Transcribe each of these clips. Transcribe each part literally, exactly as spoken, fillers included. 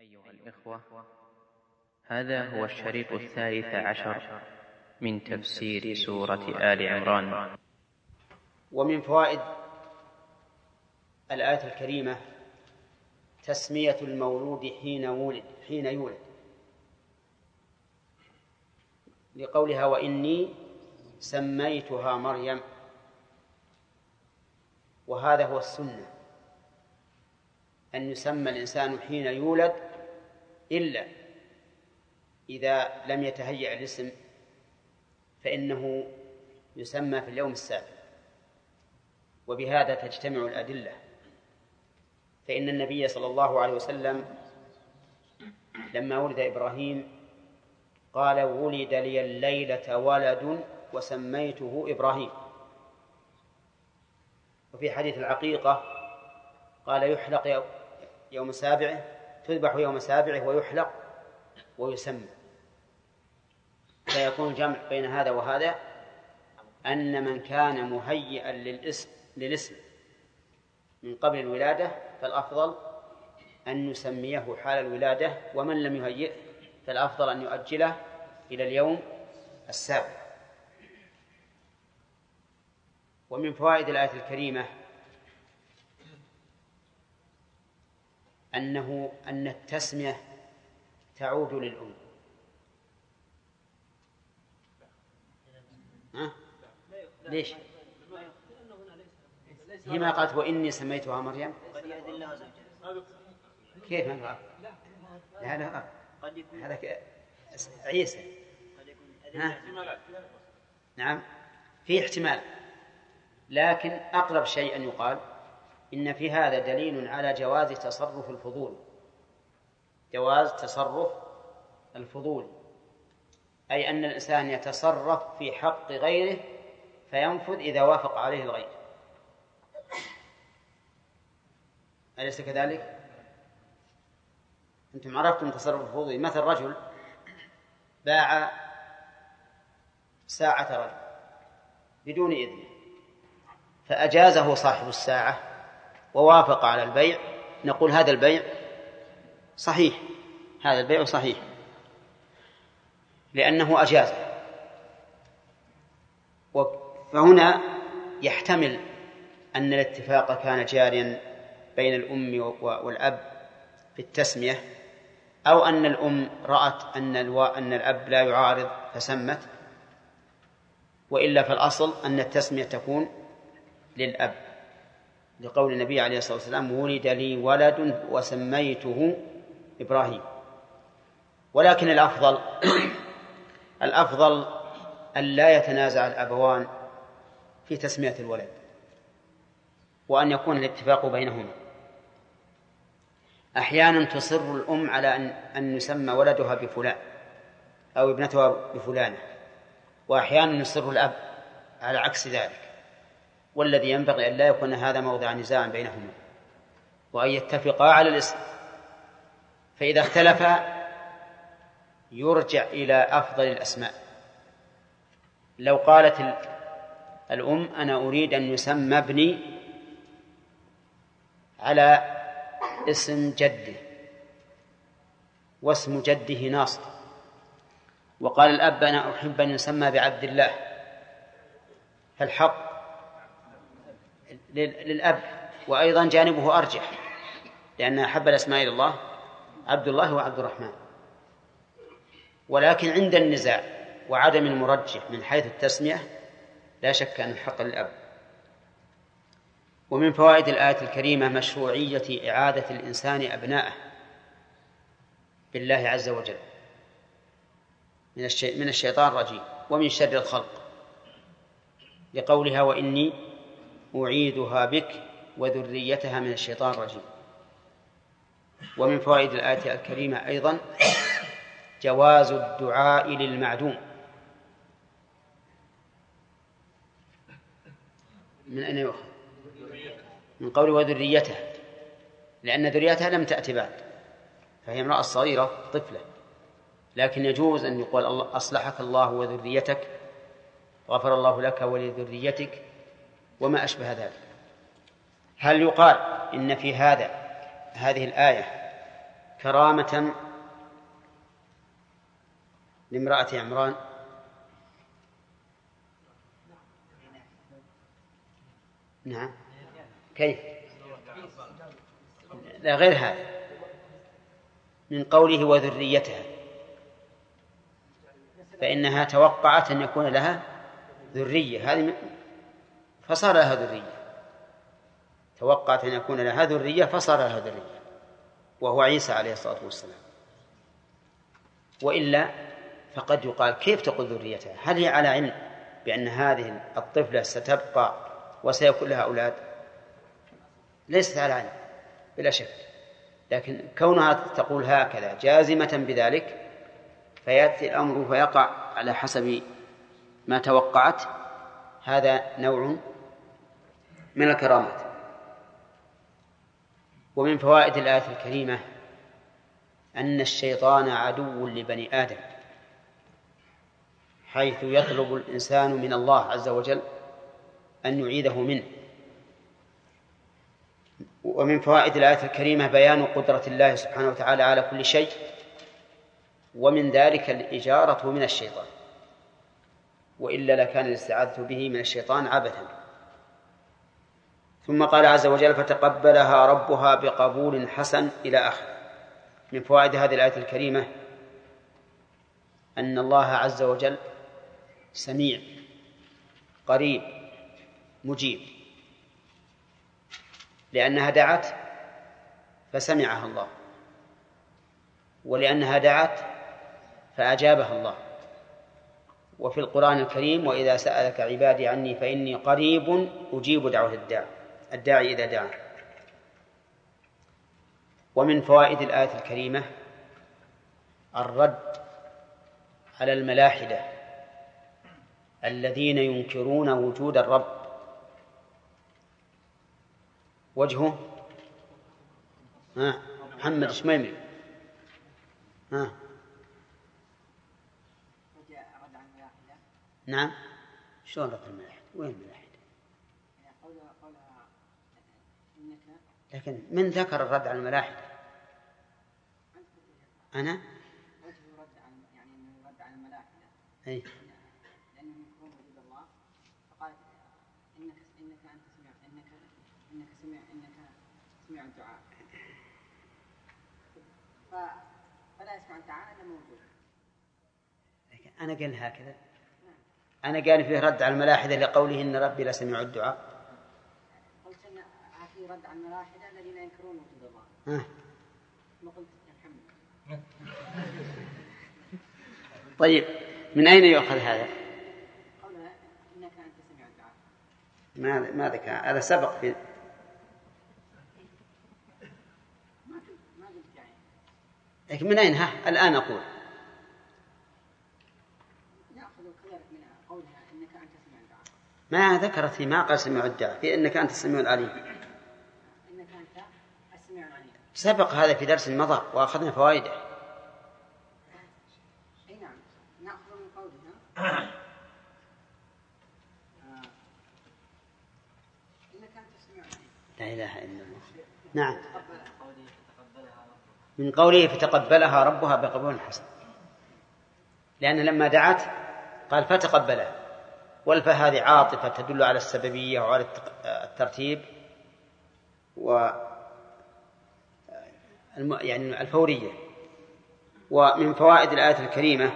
أيها الإخوة، هذا هو الشريط الثالث عشر من تفسير سورة آل عمران. ومن فوائد الآية الكريمة تسمية المولود حين ولد حين يولد لقولها وإني سميتها مريم، وهذا هو السنة أن يسمى الإنسان حين يولد إلا إذا لم يتهيأ الاسم فإنه يسمى في اليوم السابع، وبهذا تجتمع الأدلة. فإن النبي صلى الله عليه وسلم لما ولد إبراهيم قال ولد لي الليلة ولد وسميته إبراهيم. وفي حديث العقيقة قال يحلق يوم سابعه، تذبح يوم سابعه ويحلق ويسمى. فيكون جمع بين هذا وهذا أن من كان مهيئا للاسم, للاسم من قبل الولادة فالأفضل أن نسميه حال الولادة، ومن لم يهيئ فالأفضل أن يؤجله إلى اليوم السابع. ومن فوائد الآية الكريمة أنه أن التسمية تعود للأم. ها؟ ليش؟ هي ما قالت وإني سميتها مريم؟ كيف ما لا لا هذا عيسى. ها؟ نعم في احتمال، لكن أقرب شيء أن يقال إن في هذا دليل على جواز تصرف الفضول، جواز تصرف الفضول أي أن الإنسان يتصرف في حق غيره فينفذ إذا وافق عليه الغير. أليس كذلك؟ أنتم عرفتم تصرف الفضول. مثل رجل باع ساعة رجل بدون إذن فأجازه صاحب الساعة ووافق على البيع، نقول هذا البيع صحيح، هذا البيع صحيح لأنه أجازه. فهنا يحتمل أن الاتفاق كان جاريا بين الأم والأب في التسمية، أو أن الأم رأت أن, أن الأب لا يعارض فسمت، وإلا فالأصل أن التسمية تكون للأب لقول النبي عليه الصلاة والسلام ولد لي ولد وسميته إبراهيم. ولكن الأفضل الأفضل أن لا يتنازع الأبوان في تسمية الولد، وأن يكون الاتفاق بينهما. أحيانا تصر الأم على أن, أن يسمى ولدها بفلان أو ابنتها بفلانة، وأحيانا يصر الأب على عكس ذلك، والذي ينبغي أن لا يكون هذا موضع نزاع بينهما وأن يتفقا على الاسم. فإذا اختلفا يرجع إلى أفضل الأسماء. لو قالت الأم أنا أريد أن يسمى ابني على اسم جده واسم جده ناصر، وقال الأب أنا أحب أن يسمى بعبد الله، فالحق للأب، وأيضا جانبه أرجح لأن أحب الأسماء إلى الله عبد الله وعبد الرحمن. ولكن عند النزاع وعدم المرجح من حيث التسمية لا شك أن الحق للأب. ومن فوائد الآية الكريمة مشروعية إعادة الإنسان أبناءه بالله عز وجل من, الشي... من الشيطان الرجيم ومن شر الخلق، لقولها وإني أعيدها بك وذريتها من الشيطان الرجيم. ومن فوائد الآية الكريمة أيضا جواز الدعاء للمعدوم. من أين يؤخذ؟ من قول وذريتها، لأن ذريتها لم تأتي بعد، فهي امرأة صغيرة طفلة، لكن يجوز أن يقول الله أصلحك الله وذريتك، غفر الله لك ولذريتك، وما أشبه ذلك. هل يقال إن في هذا هذه الآية كرامة لامرأة عمران؟ نعم. كيف؟ لا، غير هذا، من قوله وذريتها، فإنها توقعت أن يكون لها ذرية، هذه فصار لها ذرية، توقعت أن يكون لها ذرية فصار لها ذرية، وهو عيسى عليه الصلاة والسلام. وإلا فقد يقال كيف تقول ذريتها؟ هل هي على علم بأن هذه الطفلة ستبقى وسيكون لها أولاد؟ ليست على علم بلا شك، لكن كونها تقول هكذا جازمة بذلك فيأتي الأمر فيقع على حسب ما توقعت، هذا نوع من الكرامات. ومن فوائد الآية الكريمة أن الشيطان عدو لبني آدم، حيث يطلب الإنسان من الله عز وجل أن يعيذه منه. ومن فوائد الآية الكريمة بيان قدرة الله سبحانه وتعالى على كل شيء، ومن ذلك الإجارة من الشيطان، وإلا لكان الاستعاذة به من الشيطان عبثا. ثم قال عز وجل فتقبلها ربها بقبول حسن إلى آخره. من فوائد هذه الآية الكريمة أن الله عز وجل سميع قريب مجيب، لأنها دعت فسمعها الله، ولأنها دعت فأجابها الله. وفي القرآن الكريم وإذا سألك عبادي عني فإني قريب أجيب دعوة الداعي الداعي إذا دعا. ومن فوائد الآية الكريمة الرد على الملاحدة الذين ينكرون وجود الرب. وجهه ها محمد شميمي. ها نعم. شلون رد الملاحدة؟ وين الملاحدة؟ لكن من ذكر الرد على الملاحدة؟ أنا رد عن يعني رد على الملاحدة. أي لأنهم يكون وجود الله، فقال إنك إنك أنت سميع إنك إنك سميع إنك سميع الدعاء، فلا يسمع الدعاء إلا موجود. أنا قال هكذا، أنا قال فيه رد على الملاحدة لقوله إن ربي لسميع الدعاء. قلت إن في رد على الملاحدة الذين ينكرون وجود الله. ها. ما قلت يا محمد. طيب من أين يؤخذ هذا؟ قولها إنك أنت سميع الدعاء. ما ما ذكر هذا سبق في ما ما قلت يعني. لكن من أين ها الآن أقول نأخذ كذلك من قولها إنك أنت سميع الدعاء. ما ذكرت في ما قال سميع الدعاء، في إنك أنت السميع العليم. إنك أنت السميع العليم. سبق هذا في درس مضى وأخذنا فوائده. أي نعم نأخذ من قولها إنك أنت السميع العليم. لا إله إلا الله. نعم. من قوله فتقبلها ربها بقبول حسن، لأن لما دعت قال فتقبلها، والفاء هذه عاطفة تدل على السببية وعلى الترتيب و يعني الفورية. ومن فوائد الآية الكريمة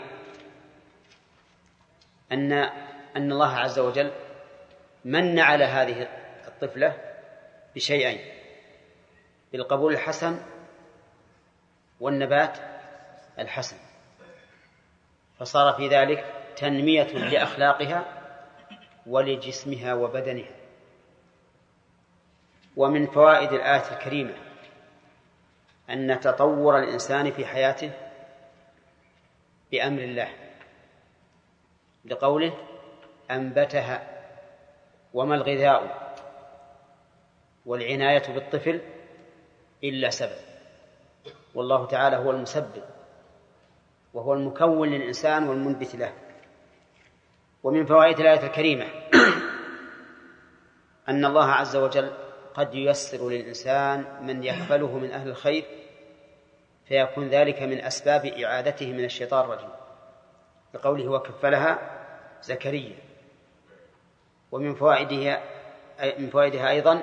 أن أن الله عز وجل من على هذه الطفلة بشيئين: بالقبول الحسن والنبات الحسن، فصار في ذلك تنمية لأخلاقها ولجسمها وبدنها. ومن فوائد الآية الكريمة أن تطور الإنسان في حياته بأمر الله، لقوله أنبتها. وما الغذاء والعناية بالطفل إلا سبب، والله تعالى هو المسبب وهو المكون للإنسان والمنبت له. ومن فوائد الآية الكريمة أن الله عز وجل قد ييسر للإنسان من يكفله من أهل الخير فيكون ذلك من أسباب إعادته من الشيطان الرجيم، لقوله وكفلها زكريا. ومن فوائدها من فوائدها أيضا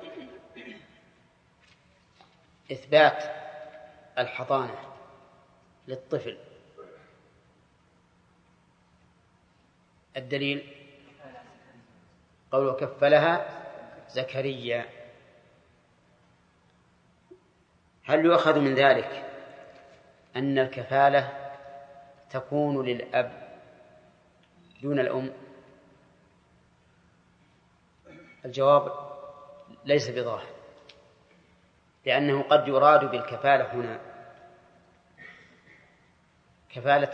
إثبات الحضانة للطفل. الدليل قول وكفلها زكريا. هل يؤخذ من ذلك أن الكفالة تكون للأب دون الأم؟ الجواب ليس بظاهر، لأنه قد يراد بالكفالة هنا كفالة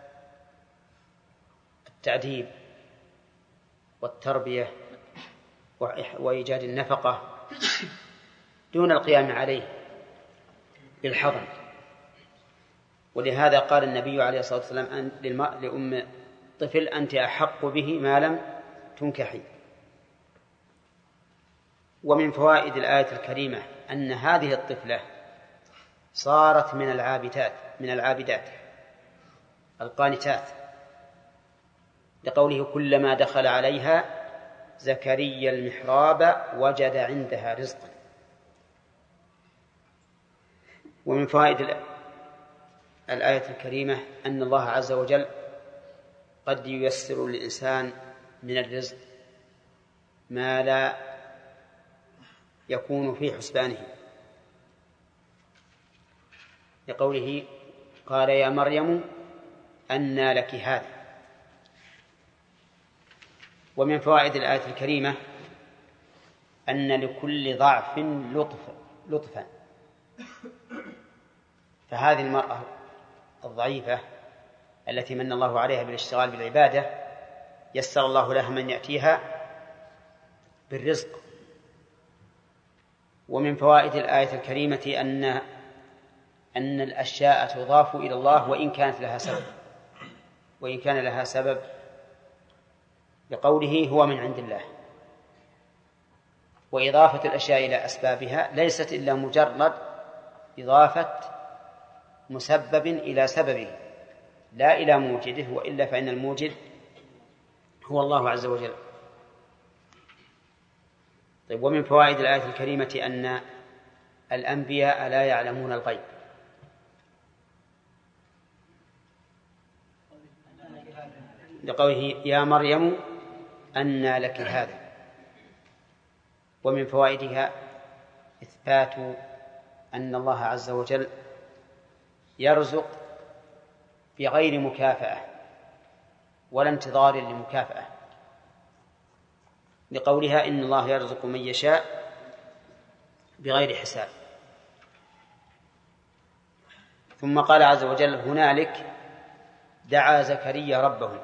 التعذيب والتربية وإيجاد النفقة دون القيام عليه بالحضن. ولهذا قال النبي عليه الصلاة والسلام لأم طفل أنت أحق به ما لم تنكحي. ومن فوائد الآية الكريمة أن هذه الطفلة صارت من العابدات من العابدات القانتات، لقوله كلما دخل عليها زكريا المحراب وجد عندها رزقا. ومن فوائد الآية الكريمة أن الله عز وجل قد ييسر للإنسان من الرزق ما لا يكون في حسبانه، لقوله قال يا مريم أنى لك هذا. ومن فوائد الآية الكريمة أن لكل ضعف لطف لطفا، فهذه المرأة الضعيفة التي من الله عليها بالاشتغال بالعبادة يسر الله لها من يأتيها بالرزق. ومن فوائد الآية الكريمة أن أن الأشياء تضاف إلى الله وإن كانت لها سبب وإن كان لها سبب بقوله هو من عند الله. وإضافة الأشياء إلى أسبابها ليست إلا مجرد إضافة مسبب إلى سببه لا إلى موجده، وإلا فإن الموجد هو الله عز وجل. طيب، ومن فوائد الآية الكريمة أن الأنبياء لا يعلمون الغيب، لقوله يا مريم أنى لك هذا. ومن فوائدها إثبات أن الله عز وجل يرزق بغير مكافأة ولا انتظار لمكافأة، لقولها إن الله يرزق من يشاء بغير حساب. ثم قال عز وجل هنالك دعا زكريا ربه،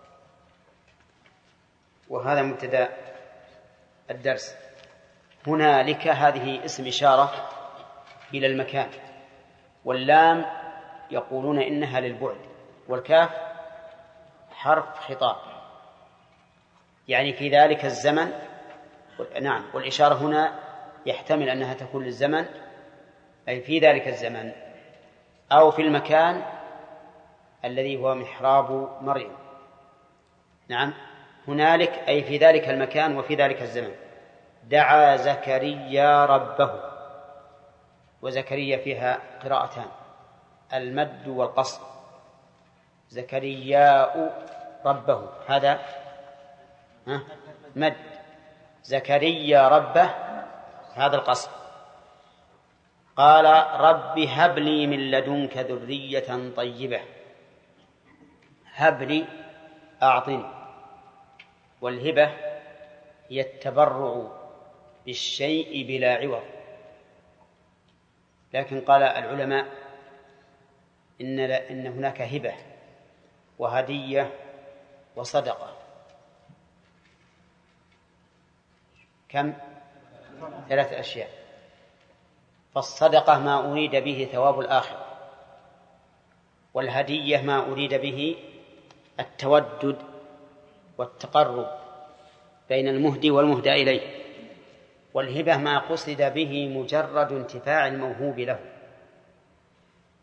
وهذا مبتدأ الدرس. هنالك هذه اسم إشارة إلى المكان، واللام يقولون إنها للبعد، والكاف حرف خطاب يعني في ذلك الزمن. نعم، والإشارة هنا يحتمل أنها تكون للزمن أي في ذلك الزمن، أو في المكان الذي هو محراب مريم. نعم، هنالك أي في ذلك المكان وفي ذلك الزمن دعا زكريا ربه. وزكريا فيها قراءتان، المد والقصر. زكرياء ربه هذا مد، زكريا ربه هذا القصر. قال رب هب لي من لدنك ذرية طيبة. هب لي أعطني، والهبة هي التبرع بالشيء بلا عوض. لكن قال العلماء إن, إن هناك هبة وهدية وصدقة. كم؟ ثلاث أشياء. فالصدقة ما أريد به ثواب الآخرة، والهدية ما أريد به التودد والتقرب بين المهدي والمهدى إليه، والهبة ما قصد به مجرد انتفاع الموهوب له.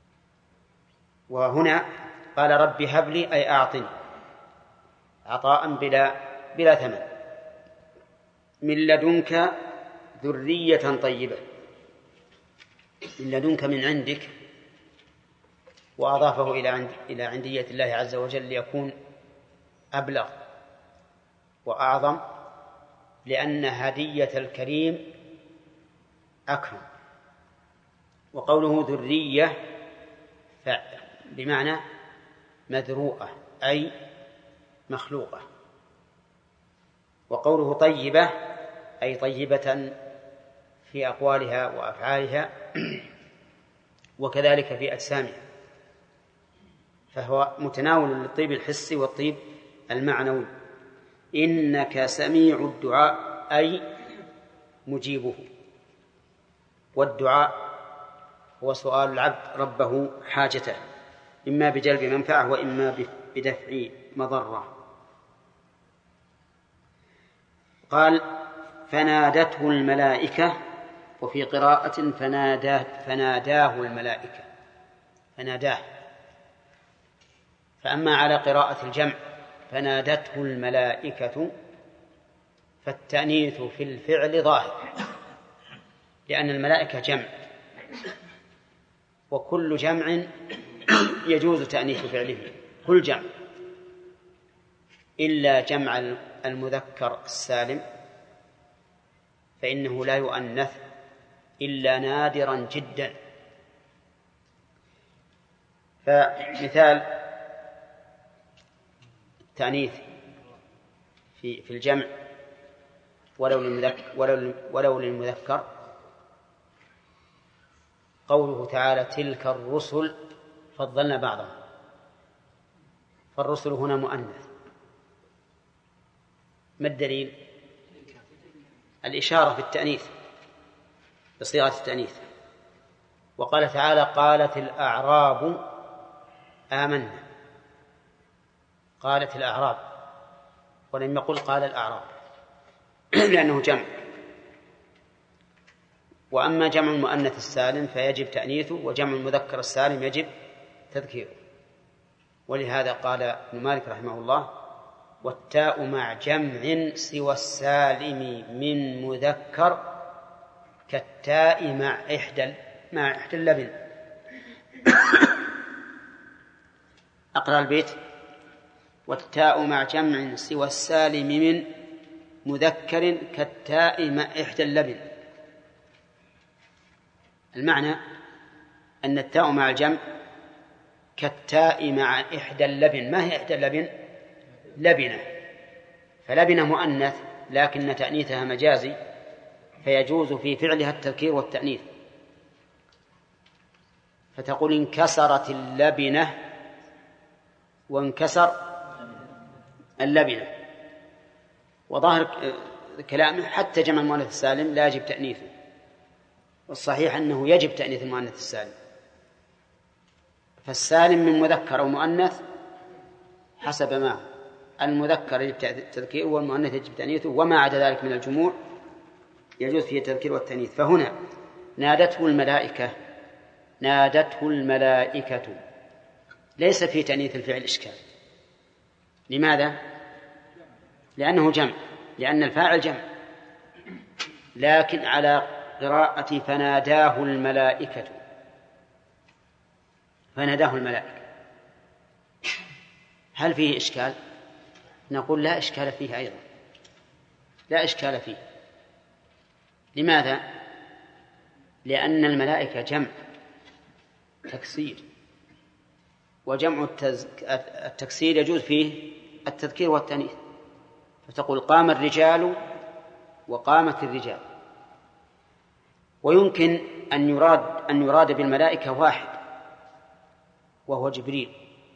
وهنا قال رب هب لي أي أعطني عطاء بلا بلا ثمن من لدنك ذرية طيبة. من لدنك من عندك، وأضافه إلى عند إلى عندية الله عز وجل ليكون أبلغ وأعظم، لأن هدية الكريم أكرم. وقوله ذرية بمعنى مذروءة أي مخلوقة. وقوله طيبة أي طيبة في أقوالها وأفعالها وكذلك في أجسامها، فهو متناول للطيب الحسي والطيب المعنوي. إنك سميع الدعاء أي مجيبه، والدعاء هو سؤال العبد ربه حاجته إما بجلب منفعة وإما بدفع مضرة. قال فنادته الملائكة، وفي قراءة فناداه, فناداه الملائكة فناداه. فأما على قراءة الجمع فنادته الملائكة فالتأنيث في الفعل ظاهر، لأن الملائكة جمع، وكل جمع يجوز تأنيث فعله، كل جمع إلا جمع المذكر السالم فإنه لا يؤنث إلا نادرا جدا. فمثال التأنيث في في الجمع ولو للمذكر, ولو, ولو للمذكر قوله تعالى تلك الرسل فضلنا بعضهم، فالرسل هنا مؤنث. ما الدليل؟ الإشارة في التأنيث بصيغة التأنيث. وقال تعالى قالت الأعراب آمنا، قالت الأعراب ولم يقل قال الأعراب لأنه جمع. وأما جمع المؤنث السالم فيجب تأنيثه، وجمع المذكر السالم يجب تذكيره. ولهذا قال ابن مالك رحمه الله والتاء مع جمع سوى السالم من مذكر كالتاء مع إحدى مع إحدى اللبن. أقرأ البيت والتاء مع جمع سوى السالم من مذكر كالتاء مع إحدى اللبن. المعنى أن التاء مع الجمع كالتاء مع إحدى اللبن. ما هي إحدى اللبن؟ لبنة، فلبنة مؤنث لكن تأنيثها مجازي، فيجوز في فعلها التذكير والتأنيث. فتقول انكسرت اللبنة وانكسر اللبنة. وظاهر كلامه حتى جمع المؤنث السالم لا يجب تأنيثه، والصحيح أنه يجب تأنيث المؤنث السالم. فالسالم من مذكر أو مؤنث حسب ما هو، المذكر يجب تذكيره والمؤنث يجب تأنيثه، وما عدا ذلك من الجموع يجوز فيه التذكير والتأنيث. فهنا نادته الملائكة نادته الملائكة ليس في تأنيث الفعل إشكال. لماذا؟ لأنه جمع، لأن الفاعل جمع. لكن على قراءة فناداه الملائكة فناداه الملائكة هل فيه إشكال؟ نقول لا إشكال فيه أيضا، لا إشكال فيه. لماذا؟ لأن الملائكة جمع تكسير، وجمع التكسير يجوز فيه التذكير والتأنيث. فتقول قام الرجال وقامت الرجال. ويمكن أن يراد أن يراد بالملائكة واحد وهو جبريل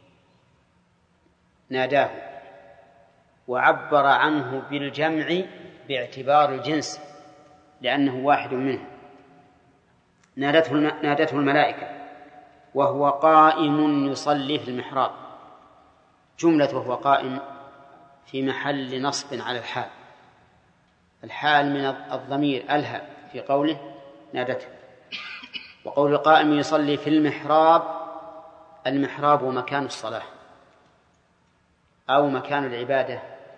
ناداه، وعبر عنه بالجمع باعتبار الجنس لأنه واحد منه. نادته نادته الملائكة وهو قائم يصلي في المحراب. جملة وهو قائم في محل نصب على الحال، الحال من الضمير ألها في قوله نادته. وقول قائم يصلي في المحراب المحراب مكان الصلاة أو مكان العبادة،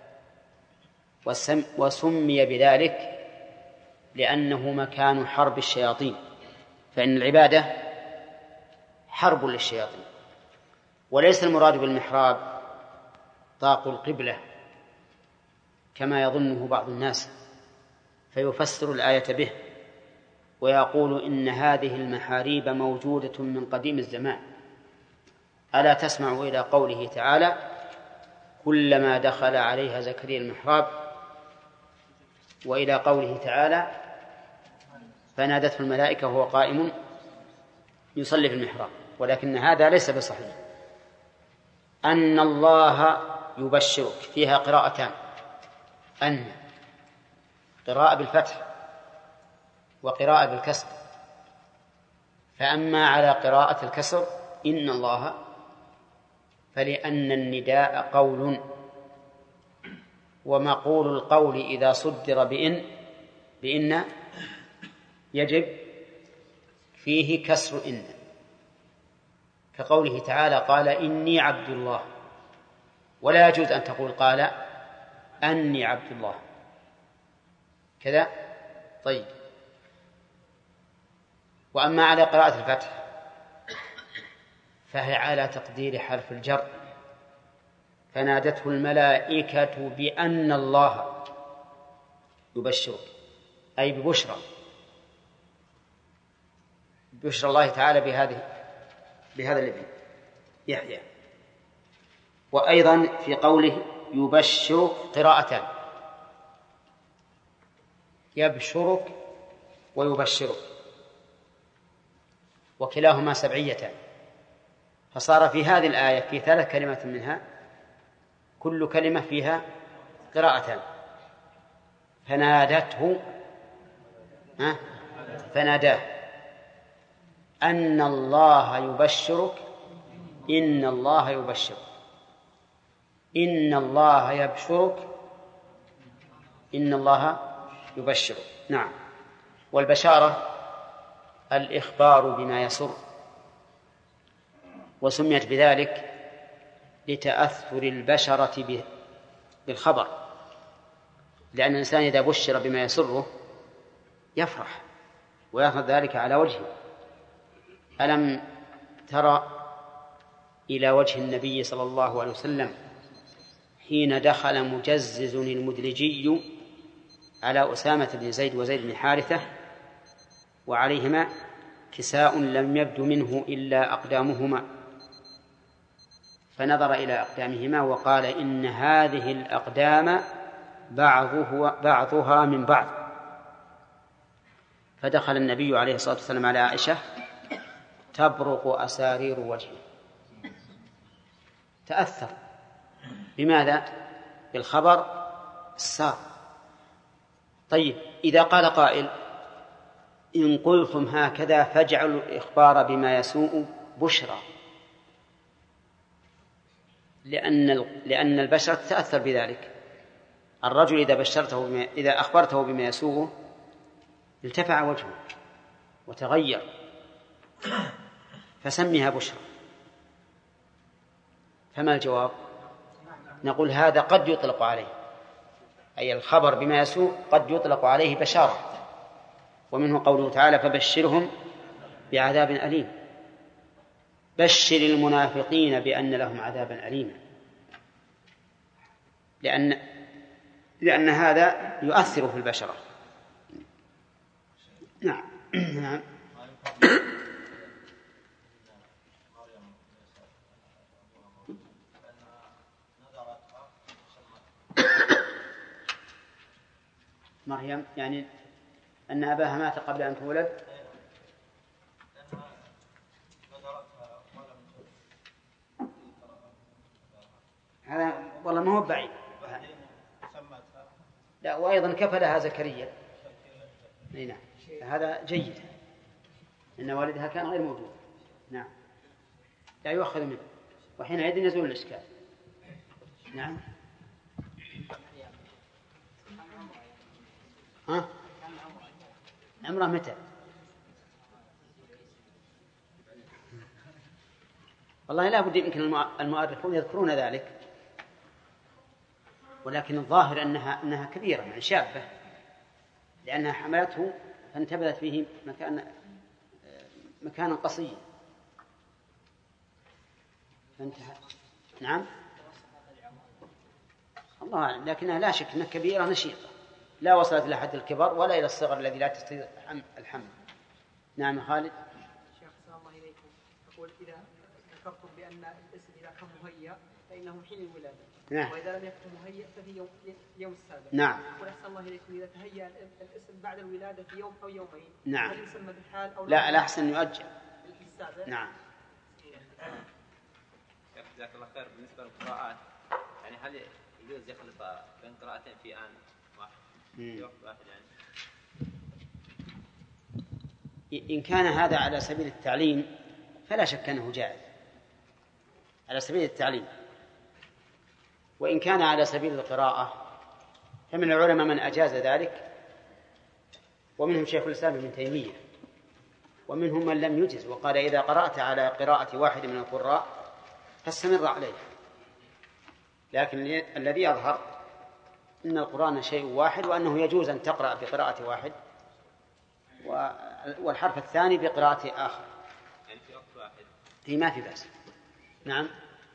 وسمي بذلك لأنه مكان حرب الشياطين، فإن العبادة حرب للشياطين. وليس المراد بالمحراب طاق القبلة كما يظنه بعض الناس فيفسر الآية به ويقول إن هذه المحاريب موجودة من قديم الزمان. ألا تسمع إلى قوله تعالى: كلما دخل عليها زكريا المحراب، وإلى قوله تعالى: فنادته الملائكة وهو قائم يصلي في المحراب. ولكن هذا ليس بصحيح. أن الله يبشرك فيها قراءتان: أن قراءة بالفتح وقراءة بالكسر. فأما على قراءة الكسر إن الله فلأن النداء قول، ومقول القول إذا صدر بإن بإن يجب فيه كسر إن، كقوله تعالى: قال إني عبد الله، ولا يجوز أن تقول قال أني عبد الله كذا. طيب. وأما على قراءة الفتح فهي على تقدير حرف الجر: فنادته الملائكة بأن الله يبشرك، أي ببشرى بشرى الله تعالى بهذه بهذا الابن يحيى. وأيضا في قوله يبشر قراءتان: يبشرك ويبشرك، وكلاهما سبعيتان، فصار في هذه الآية في ثلاث كلمات منها كل كلمة فيها قراءتان: فنادته فناداه، أن الله يبشرك، إن الله يبشرك، إن الله يبشرك، إن الله يبشرك. نعم. والبشارة الإخبار بما يسر، وسميت بذلك لتأثر البشرة بالخبر، لأن الإنسان إذا بشر بما يسره يفرح ويأخذ ذلك على وجهه. ألم ترى إلى وجه النبي صلى الله عليه وسلم حين دخل مجزز المدلجي على أسامة بن زيد وزيد بن حارثة وعليهما كساء لم يبد منه إلا أقدامهما، فنظر إلى أقدامهما وقال: إن هذه الأقدام بعضه بعضها من بعض. فدخل النبي عليه الصلاة والسلام على عائشة تبرق أسارير وجهه، تأثر. بماذا؟ بالخبر السار. طيب، إذا قال قائل: إن قلتم هكذا فاجعلوا الإخبار بما يسوء بشرى، لأن لأن البشر تتأثر بذلك. الرجل إذا بشرته بما إذا أخبرته بما يسوءه التفع وجهه وتغير، فسميها بشرى. فما الجواب؟ نقول هذا قد يطلق عليه، أي الخبر بما يسوء قد يطلق عليه بشارة. ومنه قوله تعالى: فبشرهم بعذاب أليم. بشر المنافقين بأن لهم عذابا أليما، لأن لأن هذا يؤثر في البشرة. نعم. نعم. مريم يعني أن أباها مات قبل أن تولد. هذا والله ما هو بعيد. لا، وأيضا كفلها زكريا. نعم، هذا جيد، إن والدها كان غير موجود. نعم، لا يؤخذ منه، وحينئذ يزول الإشكال. نعم. ها؟ عمره متى؟ والله لا بد يمكن المؤرخون يذكرون ذلك، ولكن الظاهر أنها أنها كبيرة يعني شابة، لأنها حملته فانتبذت فيه مكان مكانا قصيا فانتهى. نعم الله أعلم، لكنها لا شك أنها كبيرة نشيطة لا وصلت إلى حد الكبر ولا إلى الصغر الذي لا تستطيع الحمل. نعم خالد. شيخ السلام الله إليكم، أقول إذا ذكرتم بأن الاسم إذا كان مهيأ فإنه حين الولادة، نعم. وإذا لم يكن مهيأ ففي يوم, يوم السابع. نعم. أقول أحسن الله إليكم إذا تهيأ الاسم بعد الولادة في يوم أو يومين، نعم. هل يسمى بالحال أو لا؟ الأحسن يؤجل. السابع. نعم. جزاك الله خير. بالنسبة للقراءات يعني هل يجوز يخلط بين قراءتين في آن واحد في وقت واحد يعني؟ إن كان هذا على سبيل التعليم فلا شك أنه جائز على سبيل التعليم، وإن كان على سبيل القراءة فمن العلماء من أجاز ذلك، ومنهم شيخ الإسلام ابن تيمية، ومنهم من لم يجز وقال إذا قرأت على قراءة واحد من القراء فاستمر عليه. لكن الذي يظهر أن القرآن شيء واحد، وأنه يجوز أن تقرأ بقراءة واحد والحرف الثاني بقراءة آخر يعني في وقت واحد هي ما في بأس. نعم.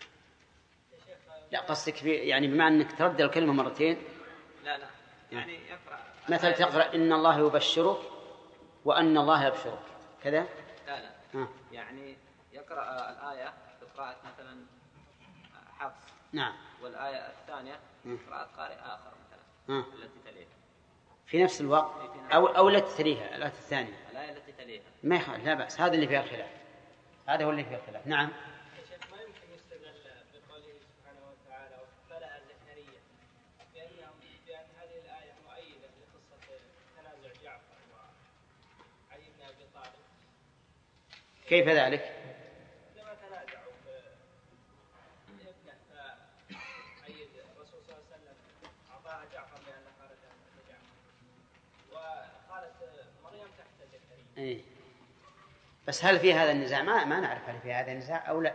لا قصدك في يعني بما أنك تردد الكلمة مرتين. لا لا يعني يقرأ مثل تقرأ إن الله يبشرك وأن الله يبشرك كذا. لا لا ها. يعني يقرأ الآية بقراءة مثلا حفص. نعم. والآية الثانية قراءة قارئ آخر مثلا ها. التي تليها في نفس الوقت أو أو لا تليها الآية الثانية الآية التي تليها ما يخالف لا بأس. هذا اللي فيه الخلاف، هذا هو اللي فيه الخلاف. نعم. ما يمكن يستدل بقوله سبحانه وتعالى فلا زكريا بأنه بأن هذه الآية مؤيدة لقصة تنازع جعفر وعلي بن أبي طالب. كيف ذلك؟ لما تنازعوا ابنه فأيد الرسول صلى الله عليه وسلم أعطاها جعفر لأن خرج من جعفر، وقالت مريم تحت زكريا. إيه. بس هل في هذا النزاع؟ ما ما نعرف هل في هذا النزاع أو لا.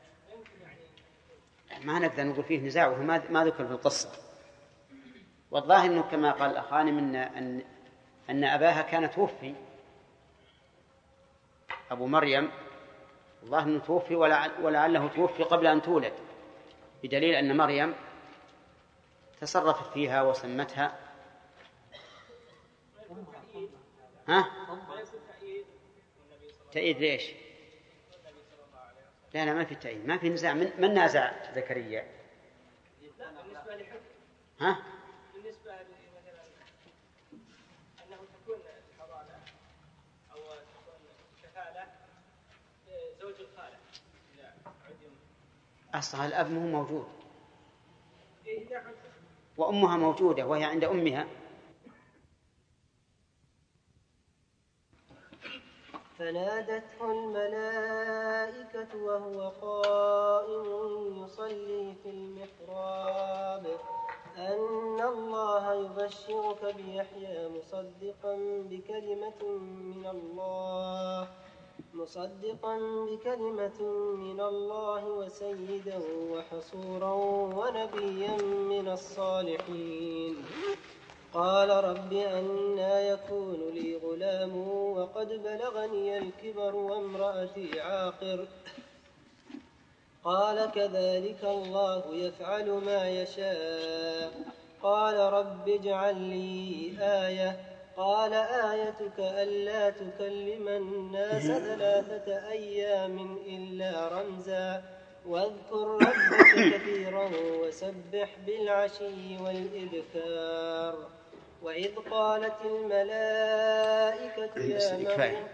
ما نقدر نقول فيه نزاع وهو ما ما ذكر في القصة. والظاهر إنه كما قال الأخوان من أن أن أباها كان توفي، أبو مريم الله إنه توفي ولعله توفي قبل أن تولد، بدليل أن مريم تصرفت فيها وسمتها ها؟ تأييد ليش؟ لا لا ما في تأييد، ما في نزاع. من, من نازع زكريا؟ بالنسبة لحكم ها؟ بالنسبة مثلا أنه تكون الحضانة أو تكون كفالة زوج الخالة إذا عدم أصلها الأب مو موجود وأمها موجودة وهي عند أمها. فنادته الملائكة وهو قائم يصلي في المحراب أن الله يبشرك بيحيى مصدقا بكلمة من الله مصدقا بكلمة من الله وسيدا وحصورا ونبيا من الصالحين. قال رب أنى يكون لي غلام وقد بلغني الكبر وامرأتي عاقر. قال كذلك الله يفعل ما يشاء. قال رب اجعل لي آية. قال آيتك ألا تكلم الناس ثلاثة أيام إلا رمزا واذكر ربك كثيرا وسبح بالعشي والإبكار. وإذ قالت الملائكة يا مريم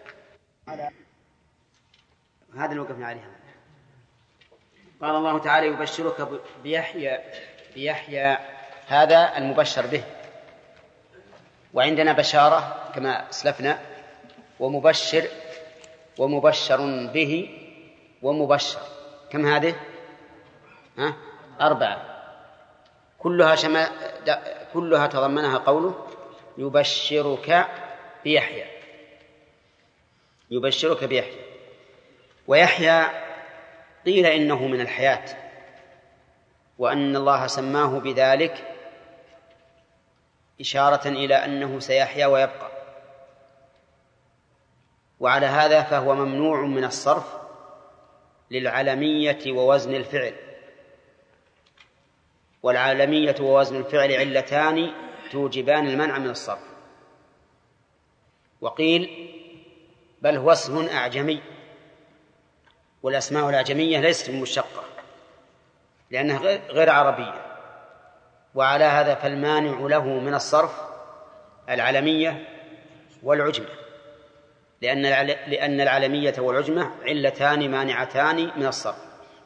هذا اللي وقفنا عليها. قال الله تعالى يبشرك بيحيى بيحيى هذا المبشر به، وعندنا بشارة كما أسلفنا ومبشر ومبشر به ومبشر. كم هذه؟ ها؟ أربعة كلها شما كلها تضمنها قوله يبشرك بيحيى يبشرك بيحيى. ويحيى قيل إنه من الحياة، وأن الله سماه بذلك إشارة إلى أنه سيحيا ويبقى، وعلى هذا فهو ممنوع من الصرف للعلمية ووزن الفعل، والعلمية ووزن الفعل علتان توجبان المنع من الصرف. وقيل بل هو اسم أعجمي، والأسماء الأعجمية ليست مشتقة لأنها غير عربية، وعلى هذا فالمانع له من الصرف العلمية والعجمة، لأن لأن العلمية والعجمة علتان مانعتان من الصرف.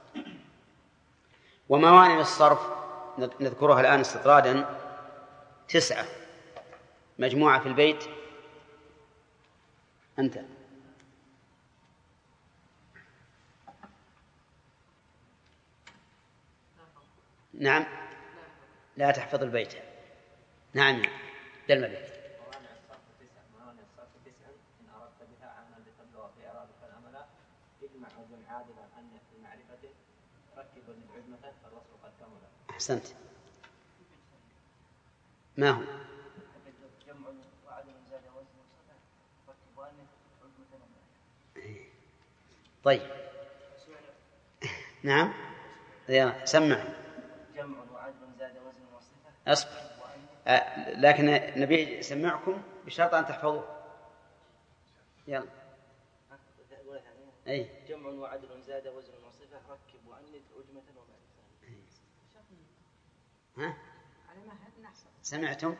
وموانع الصرف نذكرها الآن استطرادا تسعة، مجموعة في البيت. أنت نعم لا تحفظ البيت. نعم دل البيت. موانع الصرف تسعة. موانع الصرف تسعة إن أردت بها عملا لتبلغ في إعرابك الأمل اجمع وزن عادلا أن في معرفة ركب وزن عجمة فالوصف قد كمل. أحسنت. ما هو؟ جمع وعدل زاد وزن وصفة ركب وأن عجمة. طيب نعم يا سمع. جمع وعدل زاد وزن وصفة. أصبر أه لكن نبي سمعكم بشرط أن تحفظوه. يلا. أي. جمع وعدل زاد وزن وصفة ركب وأن عجمة ومعرفة. ها؟ سمعتم؟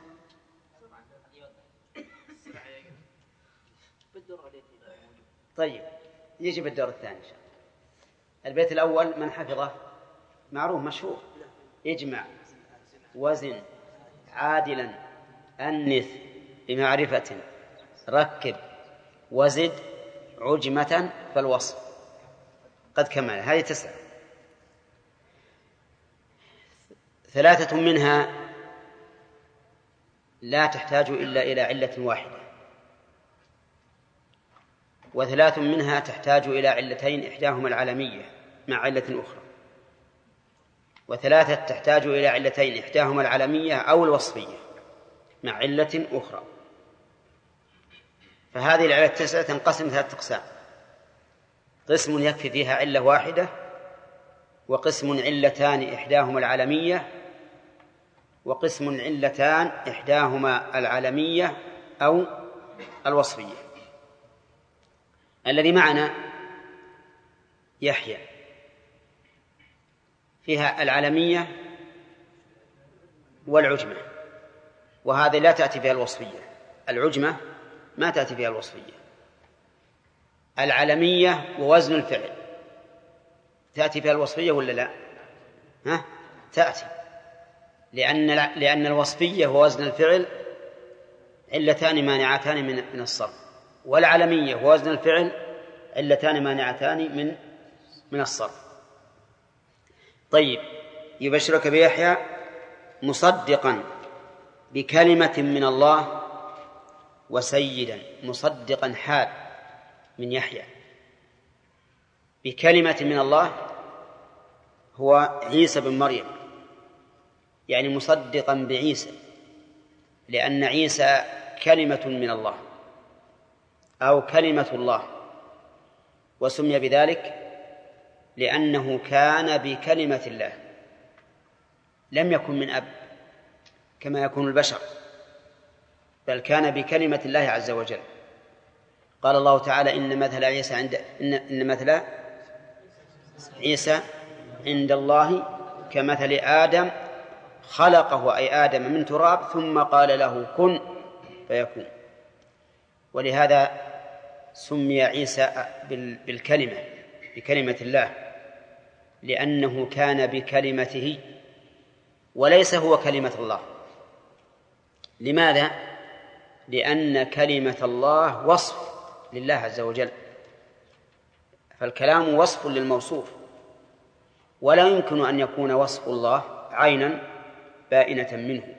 طيب يجي بالدور الثاني إن شاء الله. البيت الأول من حفظه معروف مشهور. اجمع وزن عادلا أنث بمعرفة ركب وزد عجمة فالوصف قد كمل. هذه تسعة. ثلاثة منها لا تحتاج إلا إلى علة واحدة، وثلاث منها تحتاج إلى علتين إحداهما العلمية مع علة أخرى، وثلاثة تحتاج إلى علتين إحداهما العلمية أو الوصفية مع علة أخرى. فهذه العلة التسعة تنقسم ثلاثة أقسام: قسم يكفي فيها علة واحدة، وقسم علتان إحداهما العلمية، وقسم علتان إحداهما العلمية أو الوصفية. الذي معنا يحيى فيها العلمية والعجمة، وهذه لا تأتي فيها الوصفية. العجمة ما تأتي فيها الوصفية. العلمية ووزن الفعل تأتي فيها الوصفية ولا لا؟ ها؟ تأتي، لأن لأن الوصفية ووزن الفعل علتان مانعتان من من الصرف، والعلمية ووزن الفعل علتان مانعتان من من الصرف. طيب، يبشرك بيحيى مصدقا بكلمة من الله وسيدا. مصدقا حال من يحيى بكلمة من الله هو عيسى بن مريم، يعني مصدقا بعيسى، لأن عيسى كلمة من الله أو كلمة الله، وسمي بذلك لأنه كان بكلمة الله، لم يكن من أب كما يكون البشر، بل كان بكلمة الله عز وجل. قال الله تعالى: إن مثل عيسى عند إن, إن مثل عيسى عند الله كمثل آدم خلقه، أي آدم، من تراب ثم قال له كن فيكون. ولهذا سمي عيسى بالكلمة، بكلمة الله، لأنه كان بكلمته وليس هو كلمة الله. لماذا؟ لأن كلمة الله وصف لله عز وجل، فالكلام وصف للموصوف، ولا يمكن أن يكون وصف الله عينا بائنة منه،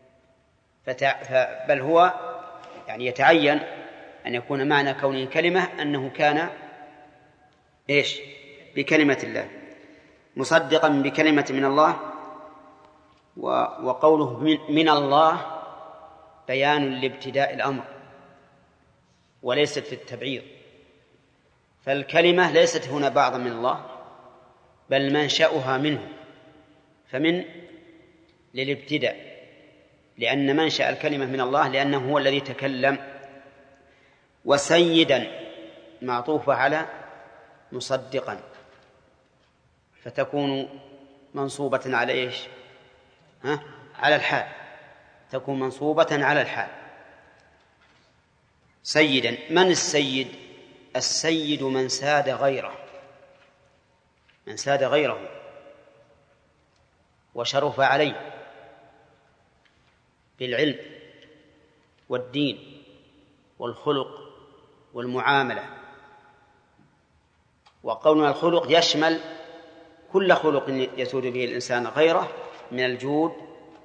بل هو يعني يتعين أن يكون معنى كونه كلمة أنه كان إيش؟ بكلمة الله. مصدقا بكلمة من الله. وقوله من الله بيان لابتداء الأمر وليست في التبعيض، فالكلمة ليست هنا بعضا من الله بل منشأها منه، فمن للابتداء، لأن منشأ الكلمة من الله لأنه هو الذي تكلم. وسيدا معطوفة على مصدقا، فتكون منصوبة على إيش؟ ها؟ على الحال، تكون منصوبة على الحال. سيدا، من السيد؟ السيد من ساد غيره، من ساد غيره وشرف عليه بالعلم والدين والخلق والمعاملة. وقولنا الخلق يشمل كل خلق يسود به الإنسان غيره من الجود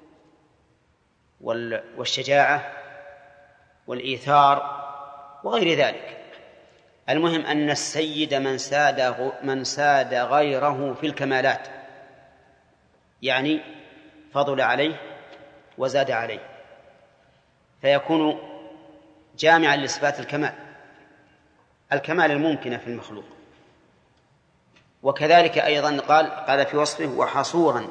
والشجاعة والإيثار وغير ذلك. المهم أن السيد من ساد من ساد غيره في الكمالات، يعني فضل عليه وزاد عليه، فيكون جامعا لصفات الكمال، الكمال الممكنة في المخلوق. وكذلك أيضا قال قال في وصفه وحصورا،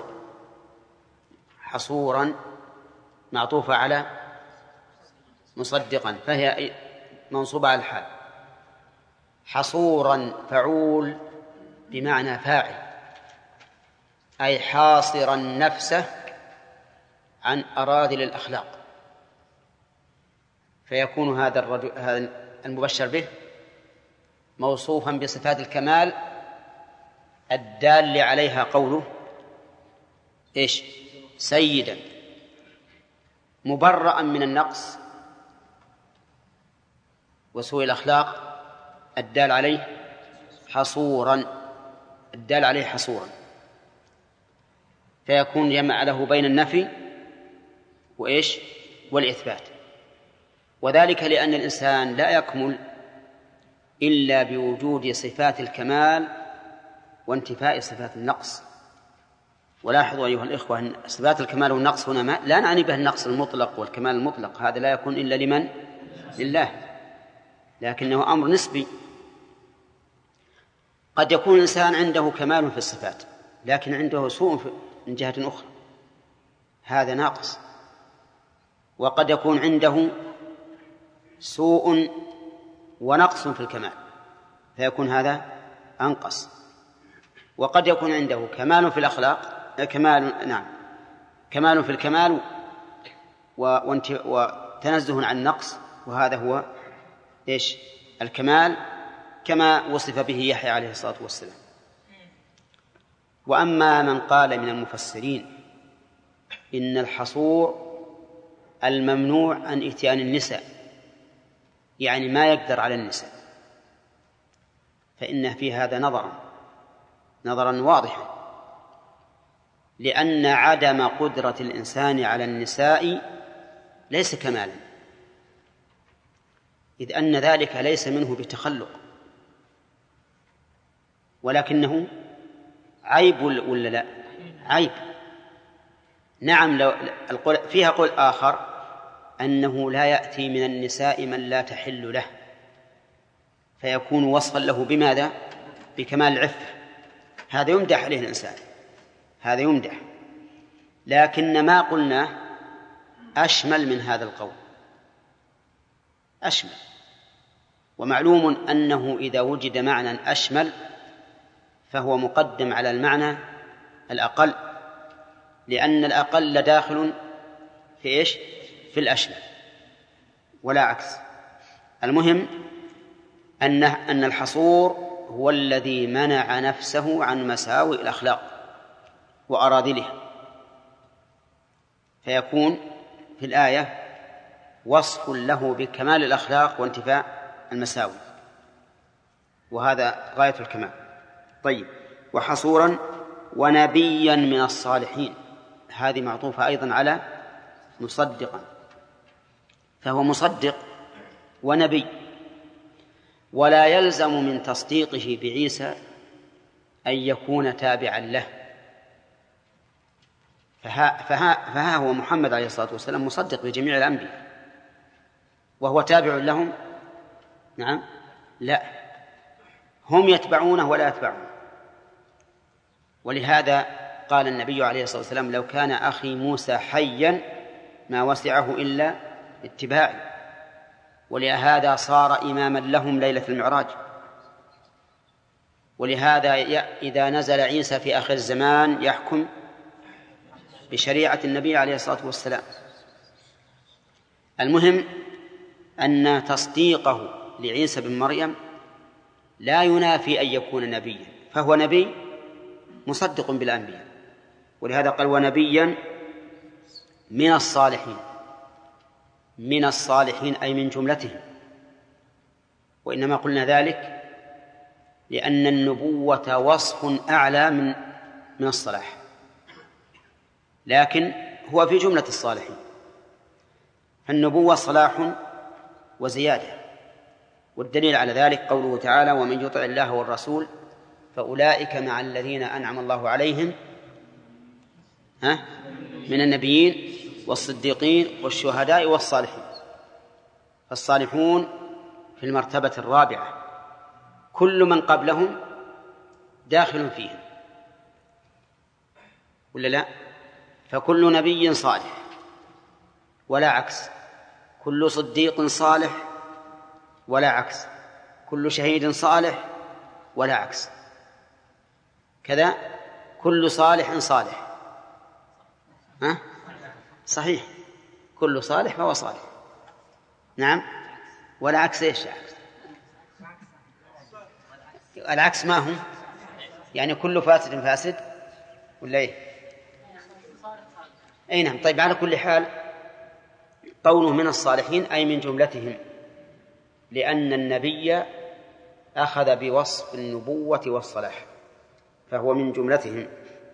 حصورا معطوفة على مصدقا، فهي منصوبة على الحال. حصورا فعول بمعنى فاعل، أي حاصرا نفسه عن أراذل الأخلاق، فيكون هذا الرجل هذا المبشر به موصوفا بصفات الكمال الدال عليها قوله إيش؟ سيدا، مبرأ من النقص وسوء الأخلاق الدال عليه حصورا، الدال عليه حصورا، فيكون جمع له بين النفي وإيش؟ والإثبات. وذلك لأن الإنسان لا يكمل إلا بوجود صفات الكمال وانتفاء صفات النقص. ولاحظوا أيها الإخوة أن صفات الكمال والنقص هنا ما لا نعني به النقص المطلق والكمال المطلق، هذا لا يكون إلا لمن؟ لله، لكنه أمر نسبي. قد يكون الإنسان عنده كمال في الصفات لكن عنده سوء من جهة أخرى، هذا ناقص. وقد يكون عنده سوء ونقص في الكمال فيكون هذا أنقص. وقد يكون عنده كمال في الأخلاق، كمال نعم كمال في الكمال وتنزه عن النقص، وهذا هو إيش؟ الكمال كما وصف به يحيى عليه الصلاة والسلام. وأما من قال من المفسرين إن الحصور الممنوع عن إتيان النساء، يعني ما يقدر على النساء، فإن في هذا نظرا نظرا واضحا، لأن عدم قدرة الإنسان على النساء ليس كمالا، إذ أن ذلك ليس منه بتخلق ولكنه عيب ولا لا؟ عيب. نعم، لو فيها قول آخر أنه لا يأتي من النساء من لا تحل له، فيكون وصفا له بماذا؟ بكمال العفة، هذا يمدح عليه الإنسان، هذا يمدح، لكن ما قلنا أشمل من هذا القول، أشمل. ومعلوم أنه إذا وجد معنى أشمل فهو مقدم على المعنى الأقل، لأن الأقل داخل في إيش؟ في الأشمل ولا عكس. المهم أن أن الحصور هو الذي منع نفسه عن مساوئ الأخلاق وأراذلها، فيكون في الآية وصف له بكمال الأخلاق وانتفاء المساوئ، وهذا غاية الكمال. طيب، وحصورا ونبيا من الصالحين، هذه معطوفة أيضا على مصدقا، فهو مصدق ونبي. ولا يلزم من تصديقه بعيسى أن يكون تابعا له، فها, فها, فها هو محمد عليه الصلاة والسلام مصدق بجميع الأنبياء وهو تابع لهم. نعم، لا، هم يتبعونه ولا يتبعونه. ولهذا قال النبي عليه الصلاة والسلام: لو كان أخي موسى حيا ما وسعه إلا اتباعي. ولهذا صار إماما لهم ليلة المعراج. ولهذا إذا نزل عيسى في آخر الزمان يحكم بشريعة النبي عليه الصلاة والسلام. المهم أن تصديقه لعيسى بن مريم لا ينافي أن يكون نبيا، فهو نبي مصدق بالأنبياء. ولهذا قال: ونبيا من الصالحين. من الصالحين أي من جملتهم. وإنما قلنا ذلك لأن النبوة وصف أعلى من من الصلاح، لكن هو في جملة الصالحين. فالنبوة صلاح وزيادة، والدليل على ذلك قوله تعالى: ومن يطع الله والرسول فأولئك مع الذين أنعم الله عليهم من النبيين والصديقين والشهداء والصالحين. فالصالحون في المرتبة الرابعة، كل من قبلهم داخل فيهم، ولا لا؟ فكل نبي صالح ولا عكس، كل صديق صالح ولا عكس، كل شهيد صالح ولا عكس، كذا كل صالح صالح. ها؟ صحيح، كل صالح فهو صالح. نعم، ولا عكس. ايش العكس؟ العكس ما هو؟ يعني كل فاسد فاسد ولا ايه؟ اي نعم. طيب، على كل حال قوله من الصالحين أي من جملتهم، لأن النبي أخذ بوصف النبوة والصلاح فهو من جملتهم.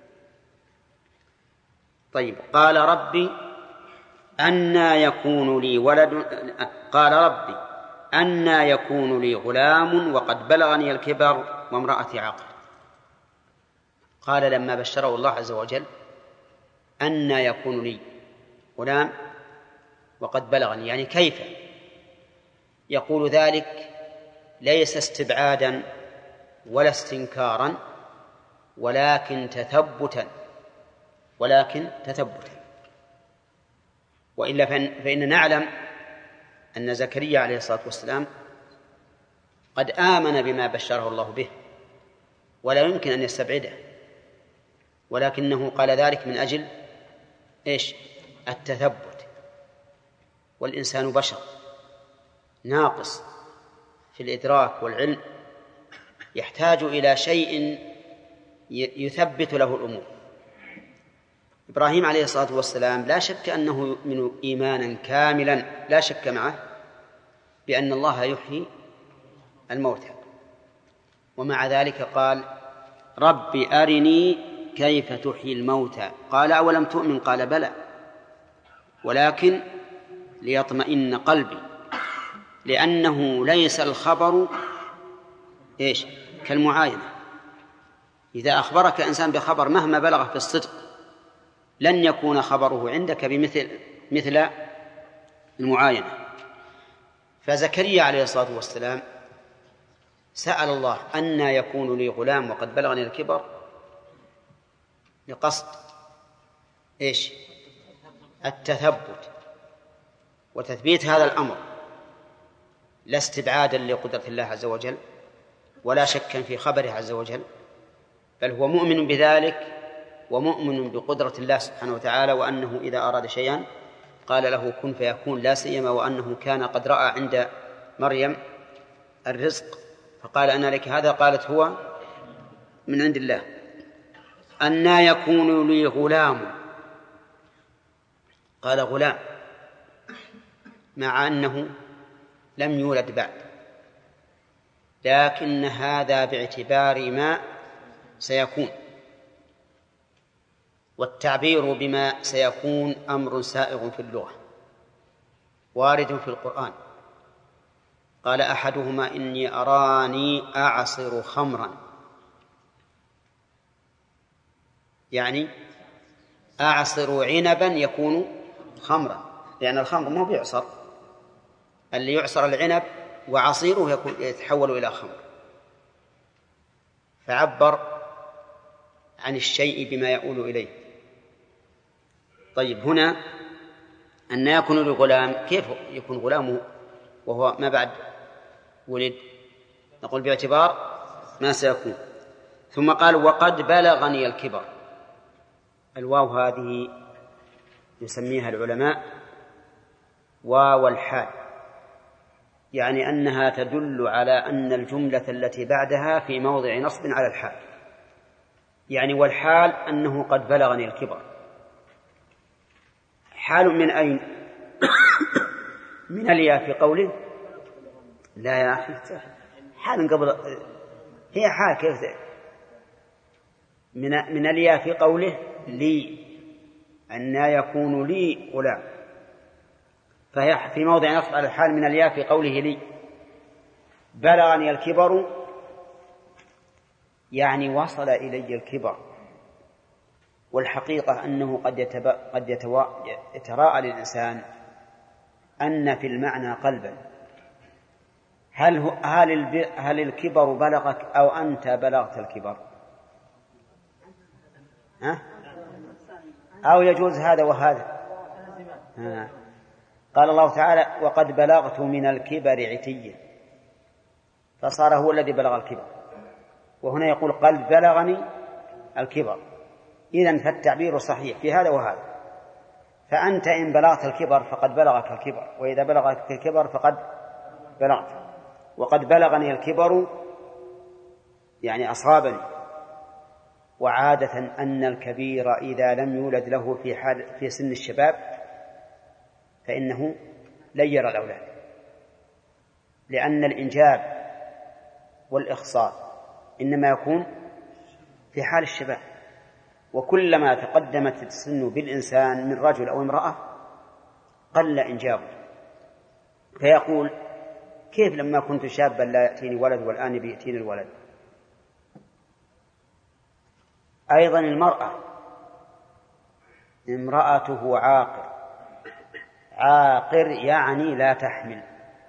طيب، قال: ربي أنى يكون لي ولد قال ربي أنى يكون لي غلام وقد بلغني الكبر وامرأتي عاقر. قال لما بشره الله عز وجل: أنى يكون لي غلام وقد بلغني، يعني كيف؟ يقول ذلك ليس استبعادا ولا استنكارا، ولكن تثبتا ولكن تثبتا وإلا فإن نعلم أن زكريا عليه الصلاة والسلام قد آمن بما بشره الله به ولا يمكن أن يستبعده، ولكنه قال ذلك من أجل إيش؟ التثبت. والإنسان بشر ناقص في الإدراك والعلم، يحتاج إلى شيء يثبت له الأمور. إبراهيم عليه الصلاة والسلام لا شك أنه يؤمن إيمانا كاملا، لا شك معه بأن الله يحيي الموتى، ومع ذلك قال: رب أرني كيف تحيي الموتى. قال: أولم تؤمن؟ قال: بلى، ولكن ليطمئن قلبي، لأنه ليس الخبر إيش؟ كالمعاينة. إذا أخبرك إنسان بخبر مهما بلغ في الصدق لن يكون خبره عندك بمثل مثل المعاينة. فزكريا عليه الصلاة والسلام سأل الله: أنى يكون لي غلام وقد بلغني الكبر، لقصد إيش؟ التثبت وتثبيت هذا الأمر، لا استبعادا لقدرة الله عز وجل ولا شكا في خبره عز وجل، بل هو مؤمن بذلك ومؤمن بقدرة الله سبحانه وتعالى، وأنه إذا أراد شيئا قال له كن فيكون، لا سيما وأنه كان قد رأى عند مريم الرزق فقال: أنا لك هذا؟ قالت: هو من عند الله. أنى يكون لي غلام، قال غلام مع أنه لم يولد بعد، لكن هذا باعتبار ما سيكون، والتعبير بما سيكون أمر سائغ في اللغة وارد في القرآن. قال أحدهما: إني أراني أعصر خمرا، يعني أعصر عنبا يكون خمرا، لأن الخمر ما بيعصر، اللي يعصر العنب وعصيره يكون يتحول إلى خمر. فعبر عن الشيء بما يؤول إليه. طيب هنا أن يكون لغلام، كيف يكون غلامه وهو ما بعد ولد؟ نقول باعتبار ما سيكون. ثم قال وقد بلغني الكبر. الواو هذه يسميها العلماء واو الحال، يعني أنها تدل على أن الجملة التي بعدها في موضع نصب على الحال، يعني والحال أنه قد بلغني الكبر. حال من أين؟ من الياء في قوله لا يا أخي، حال قبل هي حال كيف من من الياء في قوله لي أن يكون لي غلام، فهي في موضع نصب على الحال من الياء في قوله لي. بلغني الكبر يعني وصل إلي الكبر، والحقيقة أنه قد يتب... قد يتوا... يتراءى للإنسان أن في المعنى قلبا. هل هو... هل, الب... هل الكبر بلغك أو أنت بلغت الكبر؟ ها؟ أو يجوز هذا وهذا؟ ها. قال الله تعالى وقد بلغت من الكبر عتيا، فصار هو الذي بلغ الكبر، وهنا يقول قد بلغني الكبر. إذن فالتعبير صحيح في هذا وهذا. فأنت إن بلغت الكبر فقد بلغك الكبر، وإذا بلغك الكبر فقد بلغت. وقد بلغني الكبر يعني أصابني. وعادة أن الكبير إذا لم يولد له في حال في سن الشباب فإنه لن يرى الأولاد، لأن الإنجاب والإخصاب إنما يكون في حال الشباب، وكلما تقدمت السن بالإنسان من رجل أو امرأة قل إنجابه. فيقول كيف لما كنت شابا لا يأتيني ولد والآن بيأتيني الولد؟ أيضا المرأة امرأته عاقر، عاقر يعني لا تحمل،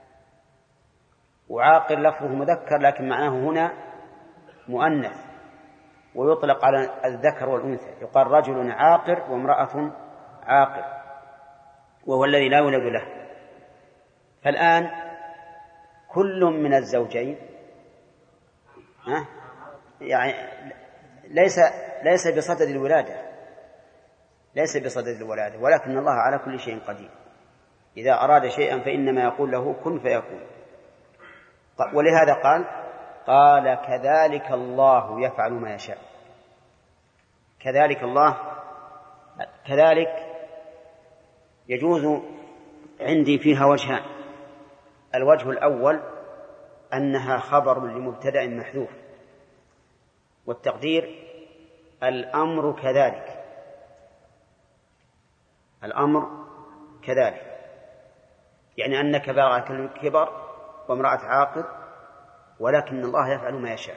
وعاقر لفظه مذكر لكن معناه هنا مؤنث، ويطلق على الذكر والأنثى، يقال رجل عاقر وامرأة عاقر، وهو الذي لا يولد له. فالآن كل من الزوجين ها يعني ليس ليس بصدد الولادة، ليس بصدد الولادة، ولكن الله على كل شيء قدير. إذا أراد شيئا فإنما يقول له كن فيكون. ولهذا قال قال كذلك الله يفعل ما يشاء. كذلك الله، كذلك يجوز عندي فيها وجهان. الوجه الأول أنها خبر لمبتدأ محذوف، والتقدير الأمر كذلك، الأمر كذلك يعني أنك بلغك الكبر وامرأة عاقر، ولكن الله يفعل ما يشاء.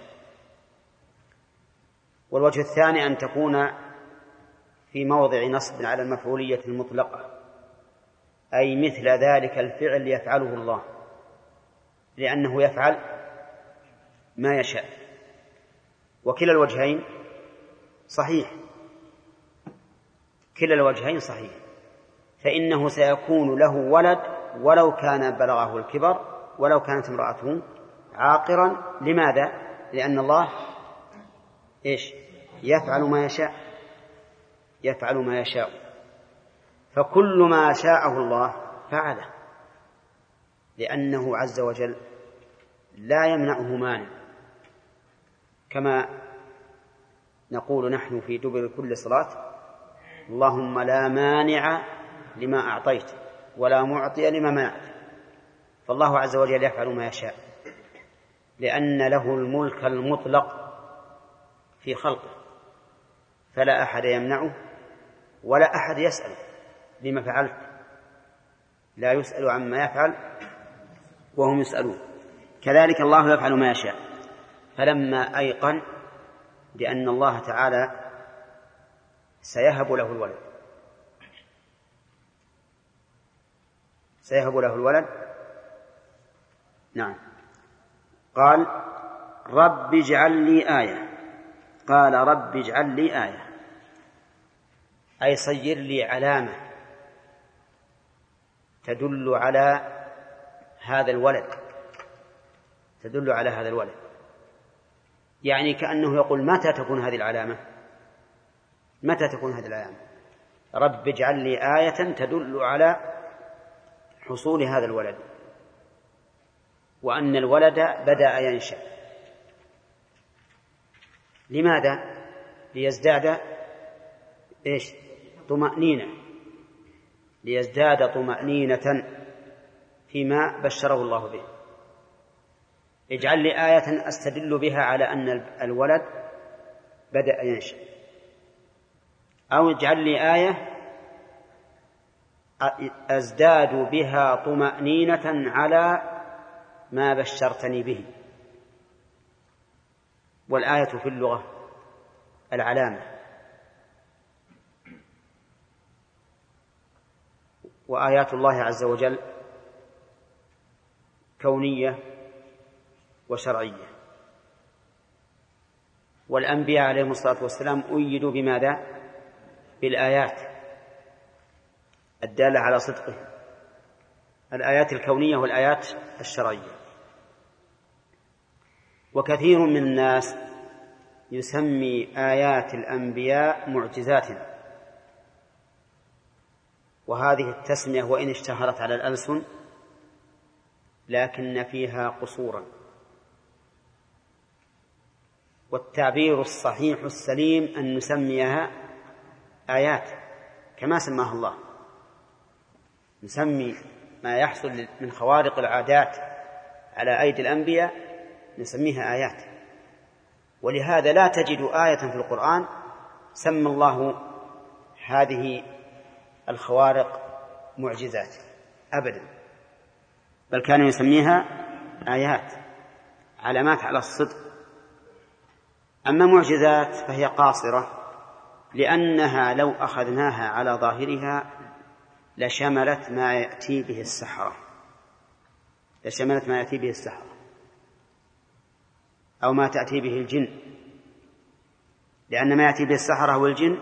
والوجه الثاني أن تكون في موضع نصب على المفعولية المطلقة، أي مثل ذلك الفعل يفعله الله، لأنه يفعل ما يشاء. وكلا الوجهين صحيح، كلا الوجهين صحيح، فإنه سيكون له ولد ولو كان بلغه الكبر، ولو كانت امرأته عاقرا. لماذا؟ لأن الله إيش؟ يفعل ما يشاء، يفعل ما يشاء. فكل ما شاءه الله فعله، لأنه عز وجل لا يمنعه مانع، كما نقول نحن في دبر كل صلاة اللهم لا مانع لما أعطيت ولا معطي لما منعت. فالله عز وجل يفعل ما يشاء، لأن له الملك المطلق في خلقه، فلا أحد يمنعه ولا أحد يسأل لما فعلت، لا يسأل عما يفعل وهم يسألون. كذلك الله يفعل ما يشاء. فلما أيقن بأن الله تعالى سيهب له الولد، سيهب له الولد. نعم. قال رب اجعل لي آية، قال رب اجعل لي آية أي صير لي علامة تدل على هذا الولد، تدل على هذا الولد، يعني كأنه يقول متى تكون هذه العلامة؟ متى تكون هذه العلامة؟ رب اجعل لي آية تدل على حصول هذا الولد، وأن الولد بدأ ينشأ. لماذا؟ ليزداد إيش؟ طمأنينة، ليزداد طمأنينة فيما بشره الله به. اجعل لي آية أستدل بها على أن الولد بدأ ينشأ، أو اجعل لي آية أزداد بها طمأنينة على ما بشرتني به. والآية في اللغة العلامة، وآيات الله عز وجل كونية وشرعية، والأنبياء عليهم الصلاة والسلام أيدوا بماذا؟ بالآيات الدالة على صدقه، الآيات الكونية والآيات الشرعية. وكثير من الناس يسمي آيات الأنبياء معجزات، وهذه التسمية وإن اشتهرت على الألسن لكن فيها قصورا، والتعبير الصحيح السليم أن نسميها آيات كما سماها الله. نسمي ما يحصل من خوارق العادات على أيدي الأنبياء نسميها آيات. ولهذا لا تجد آية في القرآن سمى الله هذه الخوارق معجزات أبدا، بل كان يسميها آيات، علامات على الصدق. أما معجزات فهي قاصرة، لأنها لو أخذناها على ظاهرها لشملت ما يأتي به السحرة، لشملت ما يأتي به السحرة أو ما تأتي به الجن، لأن ما يأتي به السحرة والجن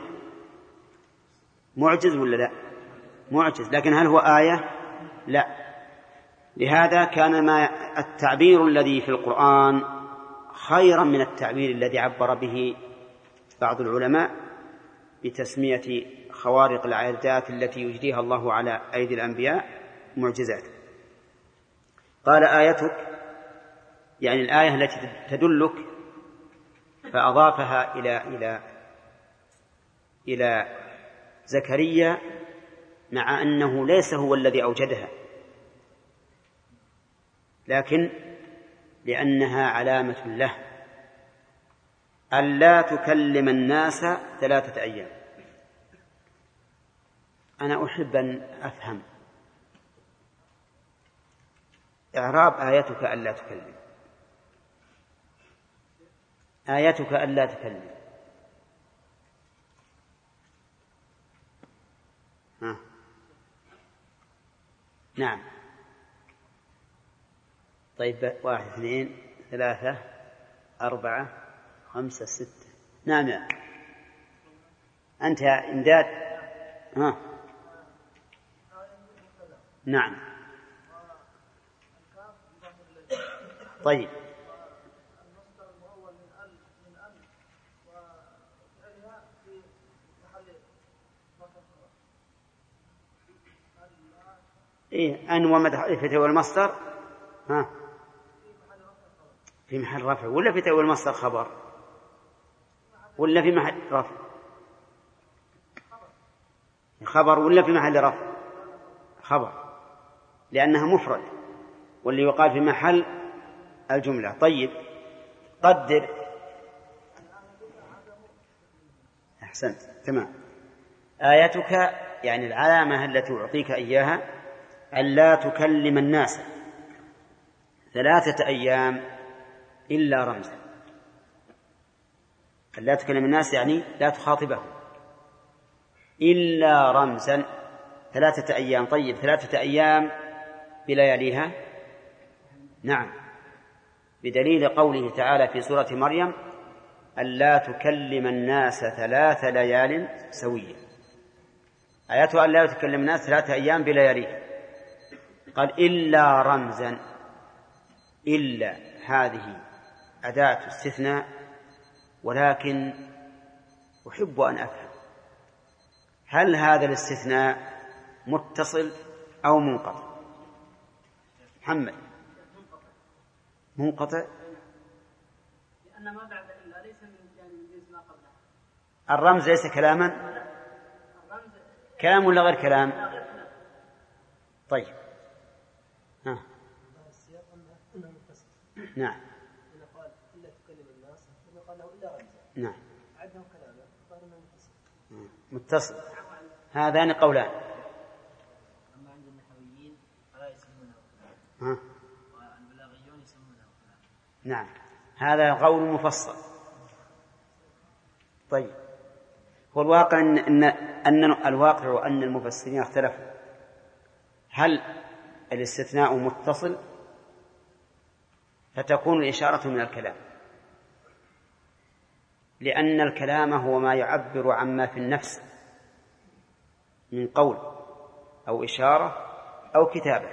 معجز ولا لا؟ معجز، لكن هل هو آية؟ لا. لهذا كان ما التعبير الذي في القرآن خيرا من التعبير الذي عبر به بعض العلماء بتسمية خوارق العادات التي يجريها الله على أيدي الأنبياء معجزات. قال آيتك يعني الآية التي تدلك، فأضافها إلى إلى إلى زكريا مع أنه ليس هو الذي أوجدها، لكن لأنها علامة له ألا تكلم الناس ثلاثة أيام. أنا أحب أن أفهم إعراب آيتك ألا تكلم، آيتك ألا تكلم. ها. نعم. طيب، واحد اثنين ثلاثة أربعة خمسة ستة. نعم يا أنت يا إمداد. ها. نعم. طيب. إيه أن ومدح والمصدر ها في محل رفع ولا في تأويل المصدر خبر ولا في محل رفع؟ خبر ولا في محل رفع؟ خبر، لأنها مفرد واللي يقال في محل الجملة. طيب قدر. أحسنت، تمام. آيتك يعني العلامة التي أعطيك إياها ألا تكلم الناس ثلاثة أيام إلا رمزا. ألا تكلم الناس يعني لا تخاطبهم إلا رمزا ثلاثة أيام. طيب ثلاثة أيام بلياليها؟ نعم، بدليل قوله تعالى في سورة مريم ألا تكلم الناس ثلاث ليال سويا. آياتها ألا تكلم الناس ثلاثة أيام بلياليها. قال إلا رمزا، إلا هذه أداة استثناء، ولكن أحب أن أفهم هل هذا الاستثناء متصل أو منقطع؟ محمد. منقطع، لأن ما بعد إلا ليس من جانب الجنس ما قبله. الرمز ليس كلاما؟ الرمز كلام ولا غير كلام؟ طيب ها. نعم. قال إلا تكلم الناس ثم قال له إلا رمزا. نعم. عدهم كلامه قال إنه متصل. متصل. هذان قولان. أما عند النحويين فلا يسمونه ها. والبلاغيون يسمونه كلام. نعم، هذا قول مفصل. طيب، هو الواقع أن, أن, أن الواقع أن المفسرين اختلفوا هل الاستثناء متصل فتكون الإشارة من الكلام، لأن الكلام هو ما يعبر عما في النفس من قول أو إشارة أو كتابة.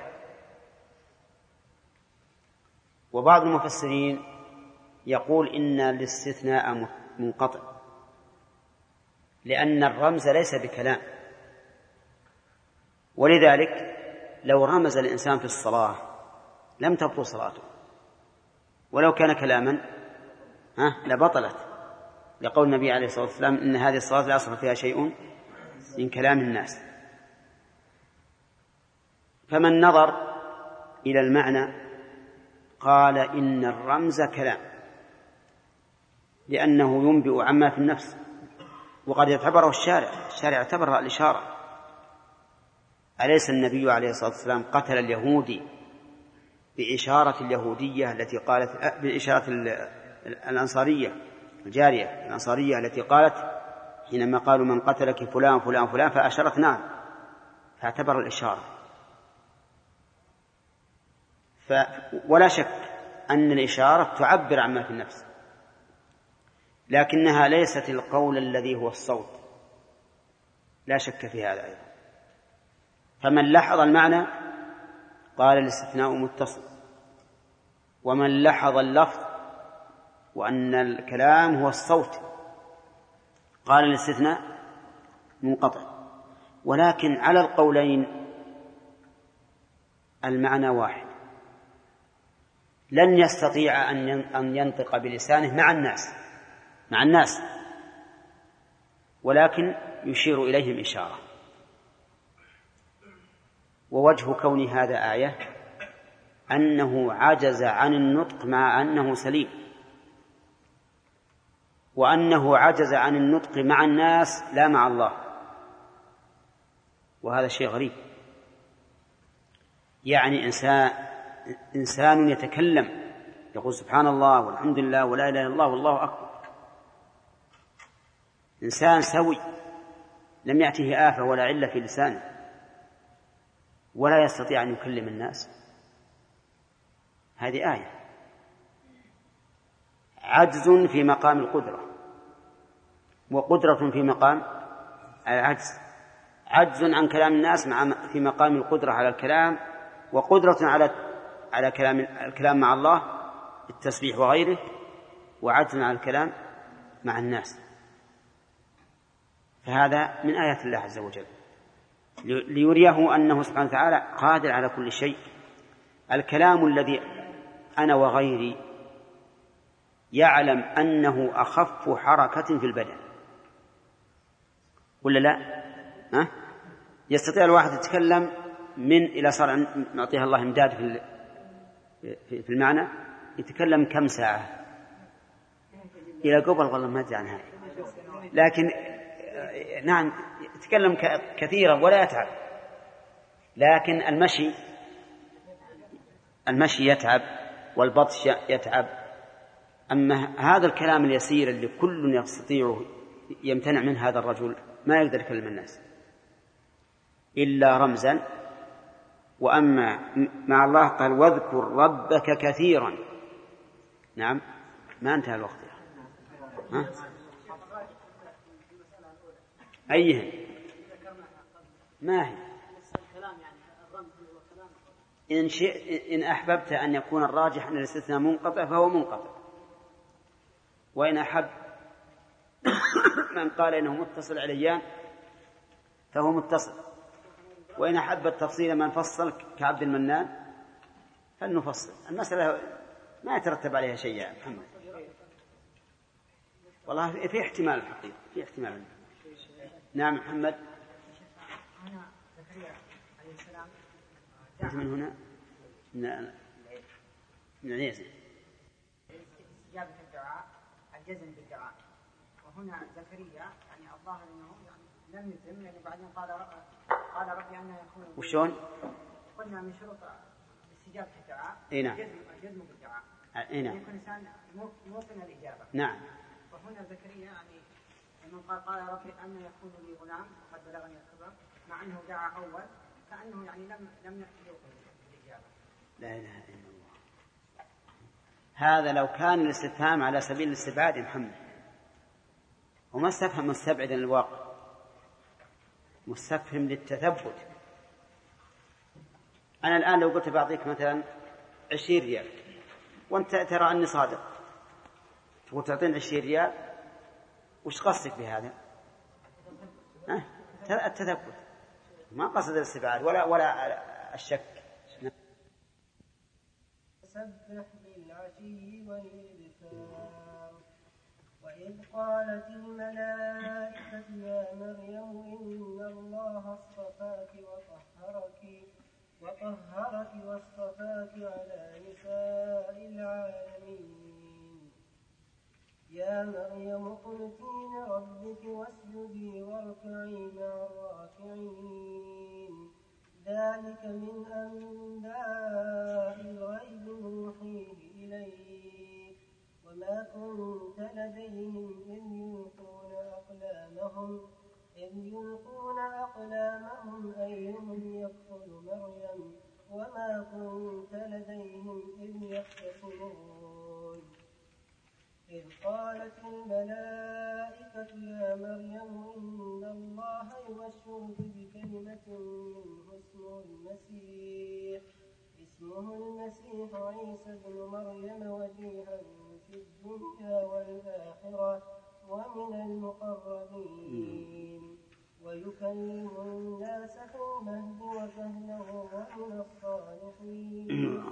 وبعض المفسرين يقول إن الاستثناء منقطع، لأن الرمز ليس بكلام، ولذلك لو رمز الإنسان في الصلاة لم تبطل صلاته، ولو كان كلاما ها لبطلت، لقول النبي عليه الصلاة والسلام إن هذه الصلاة لا يصح فيها شيء من كلام الناس. فمن نظر إلى المعنى قال إن الرمز كلام، لأنه ينبئ عما في النفس، وقد يعتبره الشارع الشارع اعتبرها الإشارة. أليس النبي عليه الصلاة والسلام قتل اليهودي بإشارة اليهودية التي قالت، بإشارة الأنصارية الجارية الأنصارية التي قالت حينما قالوا من قتلك فلان فلان فلان فأشرت نعم، فاعتبر الإشارة. ف ولا شك أن الإشارة تعبر عما في النفس، لكنها ليست القول الذي هو الصوت، لا شك في هذا أيضا. فمن لحظ المعنى قال الاستثناء متصل، ومن لحظ اللفظ وأن الكلام هو الصوت قال الاستثناء منقطع. ولكن على القولين المعنى واحد، لن يستطيع أن ينطق بلسانه مع الناس مع الناس ولكن يشير إليهم إشارة. ووجه كون هذا آية أنه عجز عن النطق مع أنه سليم، وأنه عجز عن النطق مع الناس لا مع الله، وهذا شيء غريب. يعني إنسان, إنسان يتكلم يقول سبحان الله والحمد لله ولا إله إلا الله والله أكبر، إنسان سوي لم يأته آفة ولا علة في لسانه، ولا يستطيع أن يكلم الناس. هذه آية عجز في مقام القدرة، وقدرة في مقام العجز. عجز عن كلام الناس مع في مقام القدرة على الكلام، وقدرة على على كلام الكلام مع الله التسبيح وغيره، وعجز على الكلام مع الناس. فهذا من آيات الله عز وجل ليريه أنه سبحانه وتعالى قادر على كل شيء. الكلام الذي أنا وغيري يعلم أنه أخف حركة في البدن ولا لا؟ ها؟ يستطيع الواحد يتكلم من إلى صار نعطيها الله إمداد في في المعنى، يتكلم كم ساعة إلى قبل والله ما أدري عنها، لكن نعم يتكلم كثيرا ولا يتعب. لكن المشي المشي يتعب والبطش يتعب. أما هذا الكلام اليسير اللي كل يستطيع يمتنع من هذا الرجل ما يقدر يكلم الناس إلا رمزا. وأما مع الله قال واذكر ربك كثيرا. نعم ما انتهى الوقت. ها؟ أيهن ما هي إن, شئ إن أحببت أن يكون الراجح أن الاستثناء منقطع فهو منقطع، وإن أحب من قال إنه متصل عليان فهو متصل، وإن أحب التفصيل من فصل كعبد المنان فلنفصل. المسألة ما يترتب عليها شيء يا محمد. والله في احتمال الحقيقة في احتمال. نعم محمد. هنا زكريا عليه السلام أنت من هنا من من العزم استجابة الدعاء الجزم بالدعاء، وهنا زكريا يعني الظاهر أنه يعني لم يتم، يعني بعدين قال قال ربي أن يكون وشون قلنا من شروط استجابة الدعاء إيه؟ الجزم الجزم بالدعاء إيه؟ يكون الإنسان موقن الإجابة. نعم. وهنا زكريا يعني من قال قال ربي أن يكون لي غلام وقد بلغني الكبر، مع أنه دعا أول كأنه يعني لم لم يوقن الإجابة. لا إله إلا الله. هذا لو كان الاستفهام على سبيل الاستبعاد يا محمد، وما استفهم مستبعدا الواقع، مستفهم للتثبت. أنا الآن لو قلت بعطيك مثلا عشرين ريال وأنت ترى أني صادق، تقول تعطيني عشرين ريال، وش قصدك بهذا؟ أه؟ التثبت، ما قصد الاستبعاد ولا ولا الشك. سبح بالعشي والإبكار. وإذ قالت الملائكة يا مريم إن الله اصطفاك وطهرك وطهرك واصطفاك على نساء العالمين. يا مريم اقنتي لربك واسجدي واركعي مع الراكعين. ذلك من أنباء الغيب نوحيه إليك وما كنت لديهم إذ يلقون أقلامهم إذ يلقون أقلامهم أيهم يكفل مريم وما كنت لديهم إذ يختصمون. إذ قالت الملائكة يا مريم إن الله يبشرك بكلمة منه اسمه المسيح اسمه المسيح عيسى ابن مريم وجيها في الدنيا والآخرة ومن المقربين ويكلم الناس في المهد وكهلا ومن الصالحين.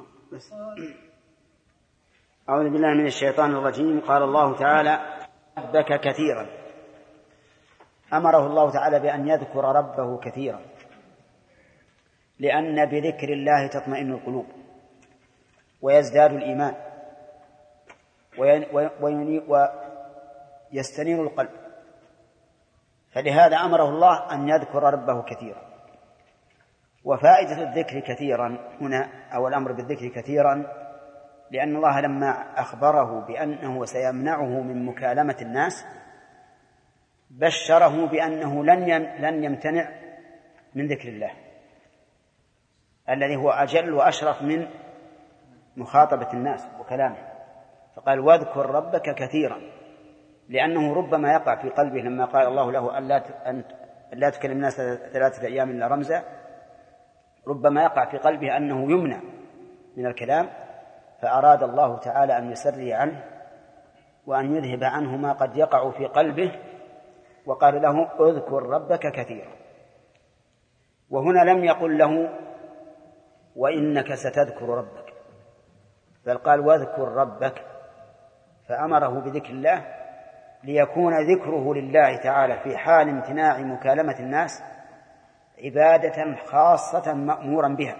أعوذ بالله من الشيطان الرجيم. قال الله تعالى ربك كثيرا. أمره الله تعالى بأن يذكر ربه كثيرا، لأن بذكر الله تطمئن القلوب ويزداد الإيمان ويستنير القلب، فلهذا أمره الله أن يذكر ربه كثيرا. وفائدة الذكر كثيرا هنا أو الأمر بالذكر كثيرا لأن الله لما أخبره بأنه سيمنعه من مكالمة الناس بشره بأنه لن يمتنع من ذكر الله الذي هو أجل وأشرف من مخاطبة الناس وكلامه. فقال واذكر ربك كثيرا، لأنه ربما يقع في قلبه لما قال الله له أن لا تكلم الناس ثلاثة أيام إلا رمزا، ربما يقع في قلبه أنه يمنع من الكلام، فأراد الله تعالى أن يسري عنه وأن يذهب عنه ما قد يقع في قلبه، وقال له اذكر ربك كثيرا. وهنا لم يقل له وإنك ستذكر ربك، بل قال واذكر ربك، فأمره بذكر الله ليكون ذكره لله تعالى في حال امتناع مكالمة الناس عبادة خاصة مأمورا بها.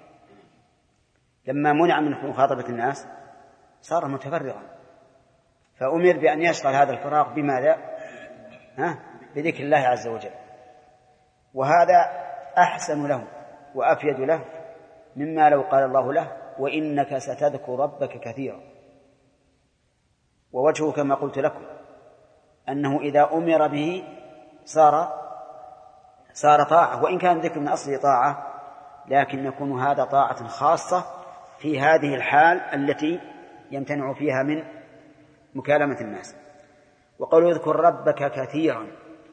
لما منع من مخاطبة الناس صار متفرغا، فأمر بأن يشغل هذا الفراغ بماذا؟ ها؟ بذكر الله عز وجل. وهذا أحسن له وأفيد له مما لو قال الله له وإنك ستذكر ربك كثيرا. ووجهه كما قلت لكم أنه إذا أمر به صار صار طاعة، وإن كان ذكر من أصله طاعة، لكن يكون هذا طاعة خاصة في هذه الحال التي يمتنع فيها من مكالمة الناس. وقالوا اذكر ربك كثيرا،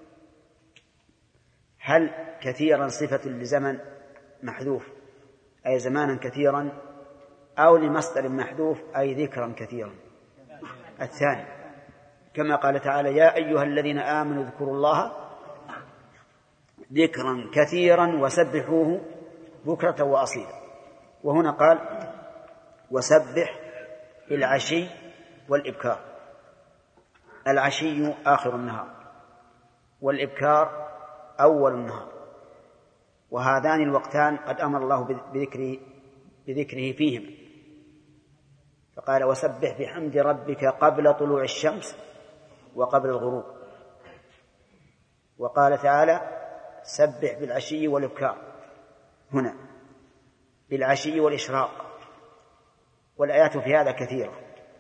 هل كثيرا صفة لزمن محذوف أي زمانا كثيرا، أو لمصدر محذوف أي ذكرا كثيرا؟ الثاني، كما قال تعالى يا أيها الذين آمنوا اذكروا الله ذكرا كثيرا وسبحوه بكرة وأصيلا. وهنا قال وسبح بالعشي والإبكار. العشي آخر النهار والإبكار أول النهار، وهذان الوقتان قد أمر الله بذكره, بذكره فيهم، فقال وسبح بحمد ربك قبل طلوع الشمس وقبل الغروب. وقال تعالى سبح بالعشي والإبكار هنا بالعشي والإشراق. والآيات في هذا كثيرة،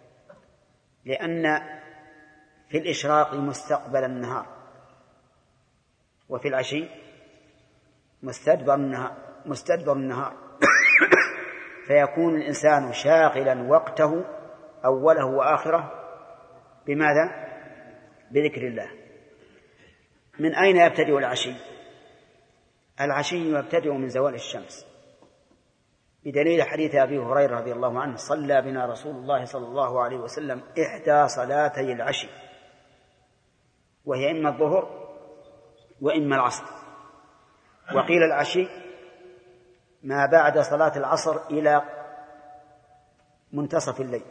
لأن في الإشراق مستقبل النهار، وفي العشي مستدبر النهار, مستدبر النهار. فيكون الإنسان شاغلا وقته أوله وآخره بماذا؟ بذكر الله. من أين يبتدئ العشي؟ العشي يبتدئ من زوال الشمس، بدليل حديث أبي هريرة رضي الله عنه صلى بنا رسول الله صلى الله عليه وسلم إحدى صلاتي العشي، وهي إما الظهر وإما العصر. وقيل العشي ما بعد صلاة العصر إلى منتصف الليل،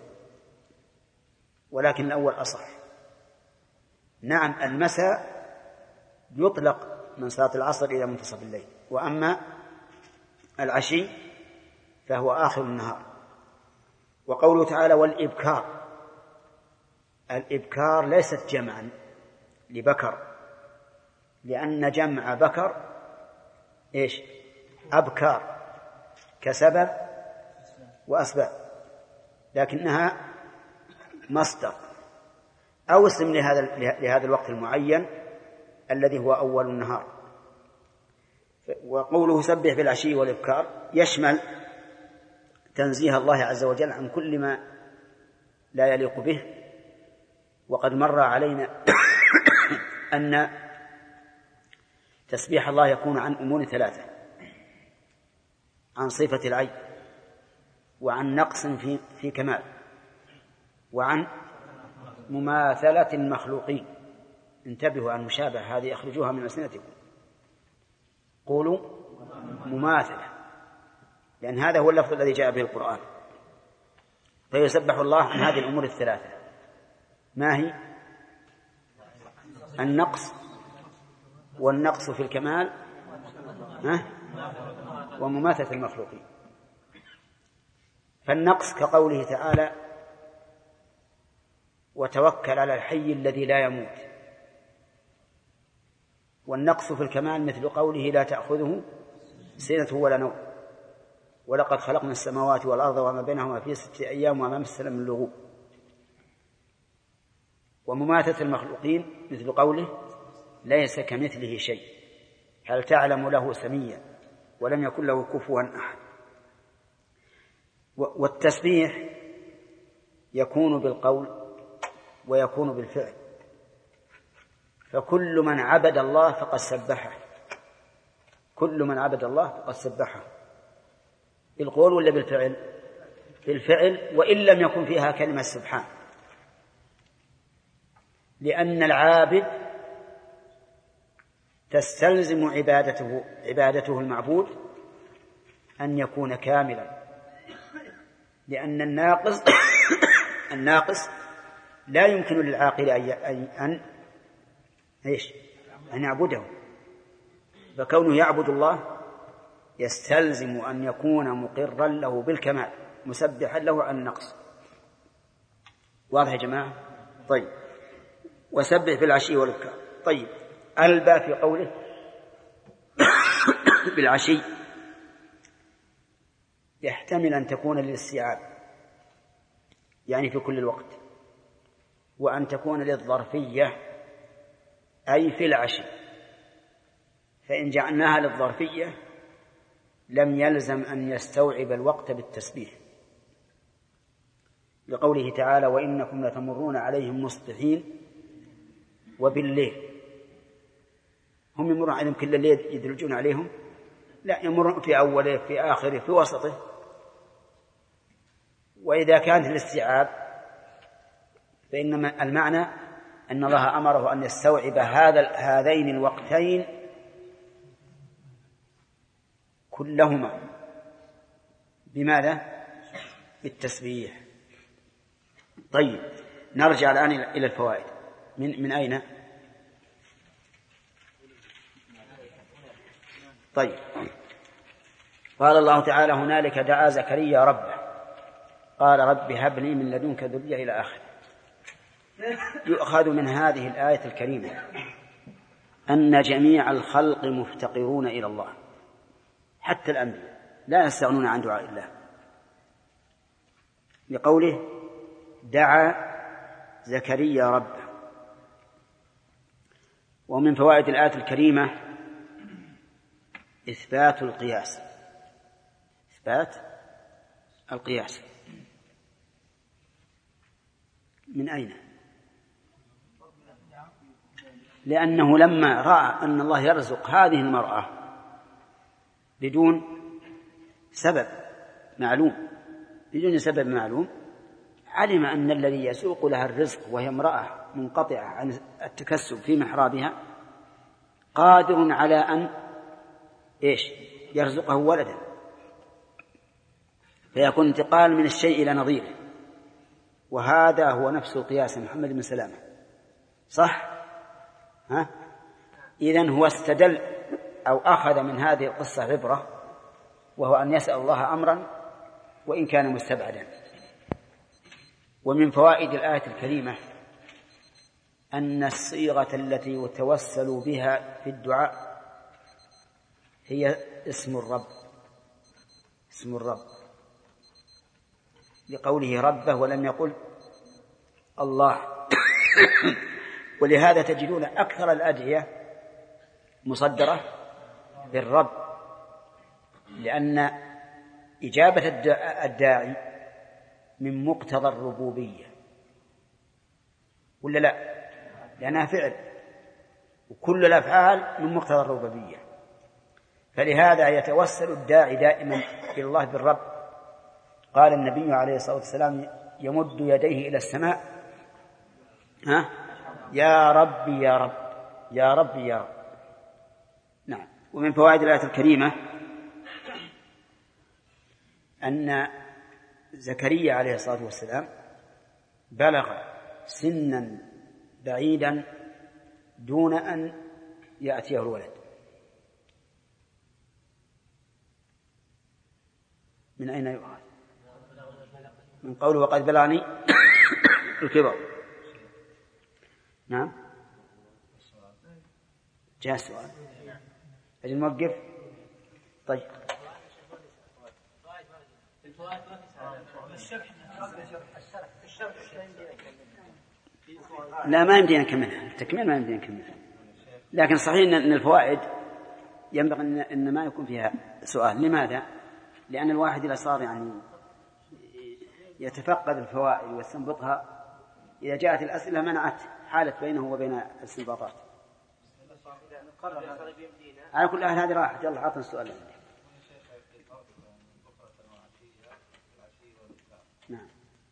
ولكن الأول أصح. نعم المساء يطلق من صلاة العصر إلى منتصف الليل، وأما العشي فهو آخر النهار. وقوله تعالى والإبكار، الإبكار ليست جمعا لبكر، لأن جمع بكر إيش؟ أبكار كسبب وأسباب، لكنها مصدر أو اسم لهذا لهذا الوقت المعين الذي هو أول النهار. وقوله سبح بالعشي والإبكار يشمل تنزيه الله عز وجل عن كل ما لا يليق به. وقد مر علينا أن تسبيح الله يكون عن أمور ثلاثة: عن صفة العيب، وعن نقص في, في كمال، وعن مماثلة المخلوقين. انتبهوا عن مشابه هذه أخرجوها من ألسنتكم، قولوا مماثلة، لأن هذا هو اللفظ الذي جاء به القرآن. فيسبح الله عن هذه الأمور الثلاثة. ما هي؟ النقص، والنقص في الكمال، ومماثلة المخلوقين. فالنقص كقوله تعالى وتوكل على الحي الذي لا يموت. والنقص في الكمال مثل قوله لا تأخذه سنة ولا نوم، ولقد خلقنا السماوات والأرض وما بينهما في ستة أيام وما مسنا من لغوب. ومماثلة المخلوقين مثل قوله ليس كمثله شيء هل تعلم له سميا ولم يكن له كفوا أحد. والتسبيح يكون بالقول ويكون بالفعل، فكل من عبد الله فقد سبحه، كل من عبد الله فقد سبحه بالقول ولا بالفعل؟ بالفعل، وإن لم يكن فيها كلمة سبحان، لأن العابد تستلزم عبادته عبادته المعبود أن يكون كاملا، لأن الناقص الناقص لا يمكن للعاقل أن أن إيش أن يعبده. فكونه يعبد الله يستلزم أن يكون مقرا له بالكمال مسبحا له عن النقص. واضح يا جماعة؟ طيب، وسبح بالعشي والإبكار. طيب، البى في قوله بالعشي يحتمل أن تكون للاستيعاب يعني في كل الوقت، وأن تكون للظرفية أي في العشي، فإن جعلناها للظرفية لم يلزم أن يستوعب الوقت بالتسبيح، لقوله تعالى وإنكم لتمرون عليهم مصبحين وبالليل. هم يمرون عليهم كل الليل يدرجون عليهم؟ لا، يمرون في أوله في آخره في وسطه. وإذا كانت الاستيعاب فإن المعنى أن الله أمره أن يستوعب هذا هذين الوقتين كلهما. بماذا؟ بالتسبيح. طيب، نرجع الآن إلى الفوائد. من من أين؟ طيب، قال الله تعالى هنالك دعا زكريا ربه قال رب هب لي من لدنك ذرية إلى آخره. يؤخذ من هذه الآية الكريمة أن جميع الخلق مفتقرون إلى الله، حتى الأنبياء لا يستغنون عن دعاء الله، لقوله دعا زكريا ربه. ومن فوائد الآية الكريمة إثبات القياس، إثبات القياس. من أين؟ لأنه لما رأى أن الله يرزق هذه المرأة بدون سبب معلوم بدون سبب معلوم علم أن الذي يسوق لها الرزق وهي امرأة منقطعة عن التكسب في محرابها قادر على أن إيش يرزقه ولدا، فيكون انتقال من الشيء إلى نظيره. وهذا هو نفس القياس محمد بن سلامة، صح؟ ها؟ إذن هو استدل أو أخذ من هذه القصة عبرة، وهو أن يسأل الله أمرا وإن كان مستبعدا. ومن فوائد الآية الكريمة أن الصيغة التي يتوسل بها في الدعاء هي اسم الرب، اسم الرب، لقوله ربه ولم يقل الله. ولهذا تجدون أكثر الأدعية مصدرة بالرب، لأن إجابة الداعي من مقتضى الربوبية، ولا لا؟ لأنها فعل، وكل الأفعال من مقتضى الربوبية، فلهذا يتوسل الداعي دائما إلى الله بالرب. قال النبي عليه الصلاة والسلام يمد يديه إلى السماء ها يا ربي يا رب يا ربي يا رب. نعم. ومن فوائد الآية الكريمة أن زكريا عليه الصلاة والسلام بلغ سنا بعيدا دون أن يأتيه الولد. من أين يؤخذ؟ من قوله وقد بلغني الكبر. نعم، جاء السؤال أجل نوقف. طيب، لا ما يمدينا نكملها، التكميل ما يمدينا نكملها، لكن صحيح أن الفوائد ينبغي أن ما يكون فيها سؤال. لماذا؟ لأن الواحد إذا صار يعني يتفقد الفوائد ويستنبطها، إذا جاءت الأسئلة منعت حالة بينه وبين الاستنباطات. على كل أهل هذه راحت. يلا عطنا السؤال. نعم.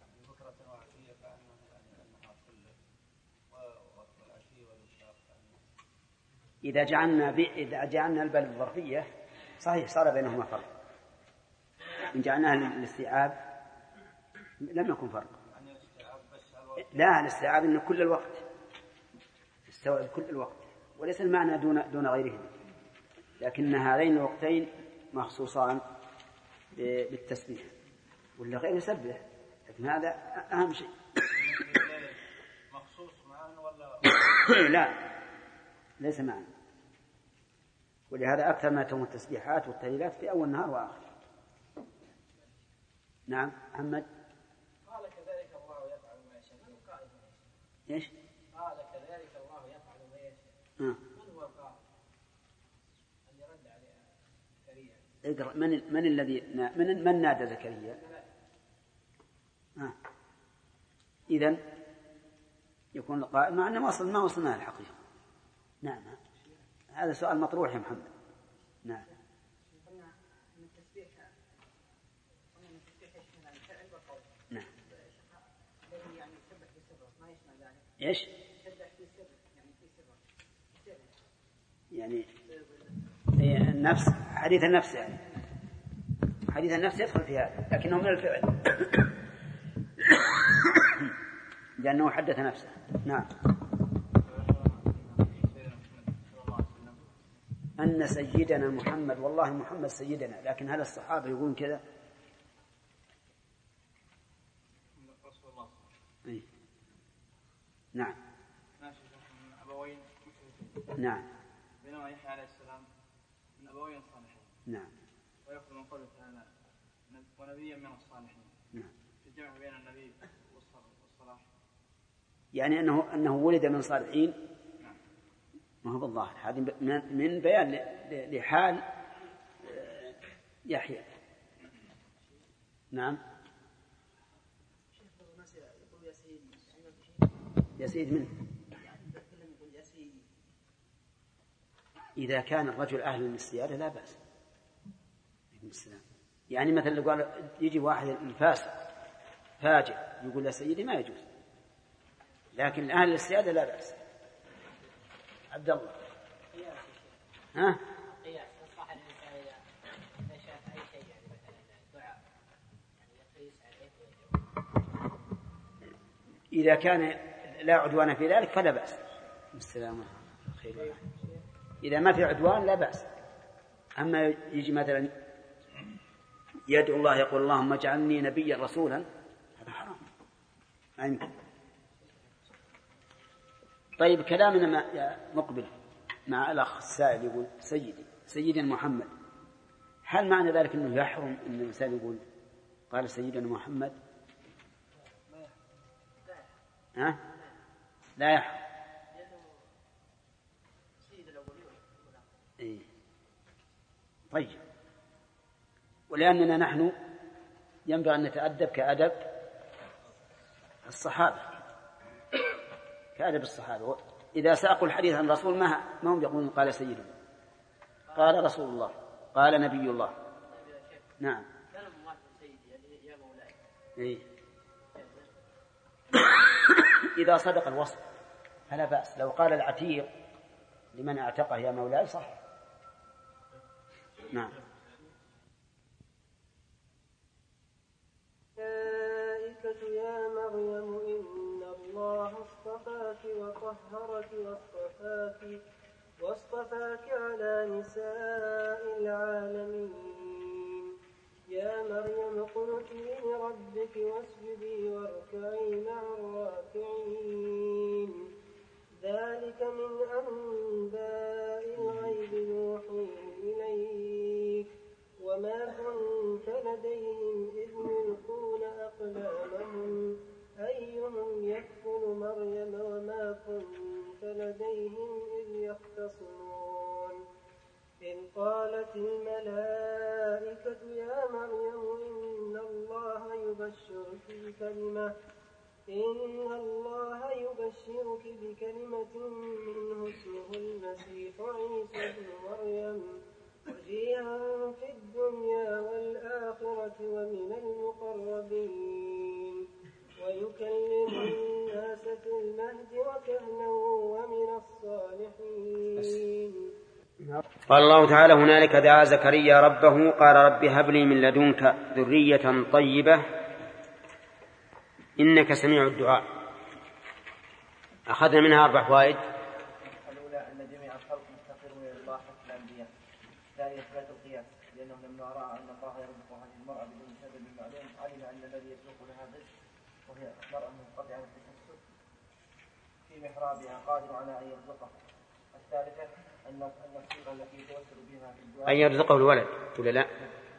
إذا جعلنا ب... إذا جعلنا الباء الظرفية صحيح صار بينهما فرق. إن جعلناها للاستيعاب لم يكن فرق. لا، الاستيعاب إن كل الوقت استوعب كل الوقت، وليس المعنى دون دون غيرهم، لكن هذين الوقتين مخصوصان بالتسبيح، ولا غير يسبح، لكن هذا أهم شيء. مخصوص معا ولا لا، ليس معا. ولهذا أكثر ما تكون التسبيحات والتهليلات في أول النهار وآخر. نعم محمد. قال كذلك الله يفعل ما يشاء. ايش؟ قال كذلك الله يفعل ما يشاء. من هو القائل اللي رد عليه زكريا؟ اقرأ. من من الذي من من نادى زكريا؟ آه. إذن يكون القائل مع أنه ما وصل ما وصلنا الحقيقة. نعم هذا سؤال مطروح يا محمد. نعم. قلنا من التسبيح قلنا من التسبيح يشمل الفعل والقول. نعم. الذي يعني يسبح في سره ما يشمل ذلك. إيش؟ يسبح في سره يعني في سره. يعني النفس حديث النفس يعني حديث النفس يدخل في هذا لكنه من الفعل لأنه حدث نفسه. نعم. أن سيدنا محمد والله محمد سيدنا، لكن هل الصحابة يقولون كذا؟ إيه؟ نعم. نعم. بينما يحيى عليه السلام من أبوين صالحين. نعم. ويأخذ من قوله تعالى ونبيا من الصالحين. نعم. في الجمع بين النبي والصلاح. يعني أنه أنه ولد من صالحين. نعم. ما هو بالظاهر هذه من بيان لحال يحيى. نعم. يا سيد من إذا كان الرجل أهل للسيادة لا بأس. يعني مثلا لو قال يجي واحد الفاسق فاجر يقول يا سيدي ما يجوز، لكن الأهل للسيادة لا بأس. عبد الله. ها؟ قياس نصح الإنسان إذا شاف أي شيء يعني مثلا الدعاء يعني يقيس عليه. إذا كان لا عدوان في ذلك فلا بأس. السلام خير. إذا ما في عدوان لا بأس. أما يجي مثلا يدعو الله يقول اللهم اجعلني نبيا رسولا هذا حرام ما يمكن. طيب كلامنا مقبل مع الأخ السائل يقول سيدي سيدنا محمد، هل معنى ذلك أنه يحرم أن الإنسان يقول قال سيدنا محمد؟ ها؟ لا يحرم. إيه. طيب ولأننا نحن ينبغي أن نتأدب كأدب الصحابة كأدب الصحابة. إذا ساقوا الحديث عن رسول ما ما هم يقولون قال سيدنا، قال رسول الله، قال نبي الله. نعم. إيه. إذا صدق الوصف فلا بأس. لو قال العتيق لمن اعتقه يا مولاي صح. نعم. الملائكة يا مريم إن الله اصطفاك وطهرك واصطفاك واصطفاك على نساء العالمين. يا مريم اقنتي لربك واسجدي واركعي مع الراكعين. ذلك من أنباء الغيب نوحيه إليك وما كنت لديهم إذ يلقون أقلامهم أيهم يكفل مريم وما كنت لديهم إذ يختصمون. إذ قالت الملائكة يا مريم إن الله يبشرك بكلمة إن الله يبشرك بكلمة منه اسمه المسيح عيسى ابن مريم وجيها في الدنيا والآخرة ومن المقربين ويكلم الناس في المهد وكهلا ومن الصالحين. قال الله تعالى هنالك دعا زكريا ربه قال رب هب لي من لدنك ذرية طيبة إنك سميع الدعاء. أخذنا منها أربع فوائد. الأولى أن جميع الخلق مفتقرون إلى الله حتى الأنبياء. الثانية إثبات القياس لأنه لما رأى أن الله يرزق هذه المرأة بدون سبب معلوم علم أن الذي يسوق لها الرزق وهي مرأة منقطعة التكسب في محرابها قادر على أن يرزقها. الثالثة أن الصيغة التي يتوسل بها في الدعاء أن يرزقه الولد ولا لا؟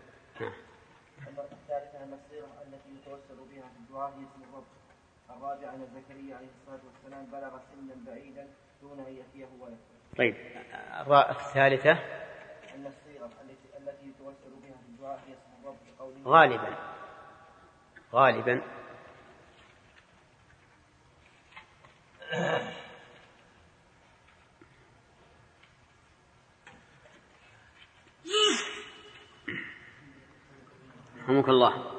الثالثة أن الصيغة التي يتوسل بها في الدعاء هي اسم الرب. الرابعة أن زكريا عليه الصلاة والسلام بلغ سنا بعيدا دون أن يأتيه ولد. طيب الثالثة أن الصيغة التي يتوسل بها في الدعاء هي اسم الرب بقوله غالبا غالبا رحمك الله.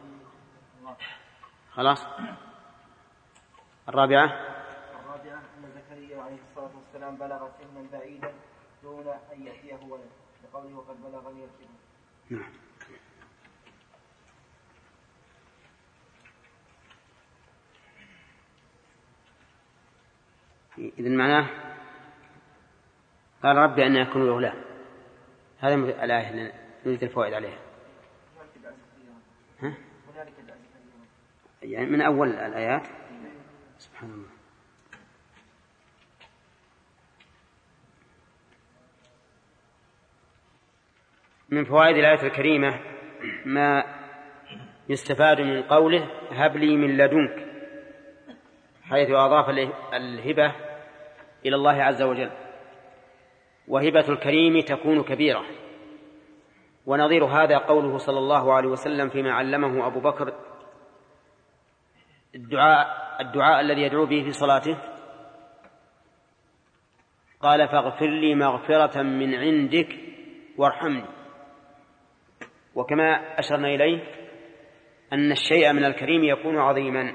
خلاص. الرابعة الرابعة أن زكريا عليه الصلاة والسلام بلغ سنا بعيدا دون أن يأتيه ولد لقوله وقد بلغني الكبر. نعم. إذن معناه قال ربي أن يكون له غلام. هذا الآية اللي نريد الفوائد عليها. ها؟ يعني من أول الآيات. سبحان الله. من فوائد الآية الكريمة ما يستفاد من قوله هب لي من لدنك، حيث أضاف الهبة إلى الله عز وجل، وهبة الكريم تكون كبيرة. ونظير هذا قوله صلى الله عليه وسلم فيما علمه أبو بكر الدعاء, الدعاء الذي يدعو به في صلاته، قال فاغفر لي مغفرة من عندك وارحمني. وكما أشرنا إليه أن الشيء من الكريم يكون عظيما.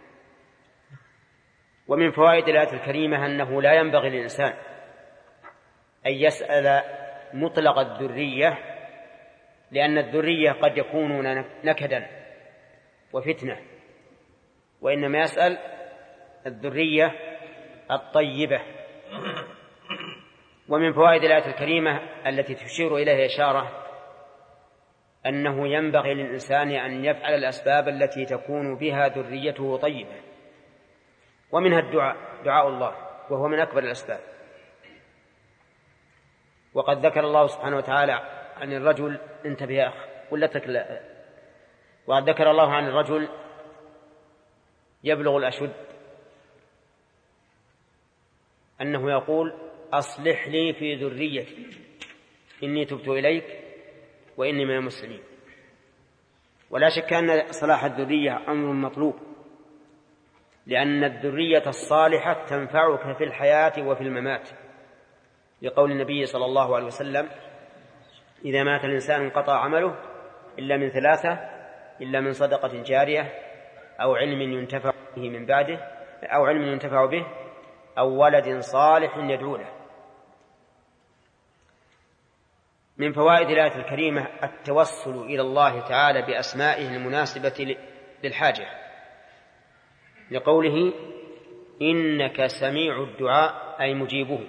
ومن فوائد الآية الكريمة أنه لا ينبغي للإنسان أن يسأل مطلق الذرية، لأن الذرية قد يكون نكدا وفتنة، وإنما يسأل الذرية الطيبة. ومن فوائد الآية الكريمة التي تشير إليها إشارة أنه ينبغي للإنسان أن يفعل الأسباب التي تكون بها ذريته طيبة، ومنها الدعاء، دعاء الله، وهو من أكبر الأسباب. وقد ذكر الله سبحانه وتعالى عن الرجل، انتبه يا أخ ولا تكلا، وقد ذكر الله عن الرجل يبلغ الأشد أنه يقول أصلح لي في ذريتي إني تبت إليك وإني من المسلمين. ولا شك أن صلاح الذرية أمر مطلوب، لأن الذرية الصالحة تنفعك في الحياة وفي الممات، لقول النبي صلى الله عليه وسلم إذا مات الإنسان انقطع عمله إلا من ثلاثة، إلا من صدقة جارية أو علم ينتفع به من بعده، أو علم ينتفع به، أو ولد صالح يدعو له. من فوائد الآية الكريمة التوسل إلى الله تعالى بأسمائه المناسبة للحاجة، لقوله إنك سميع الدعاء أي مجيبه.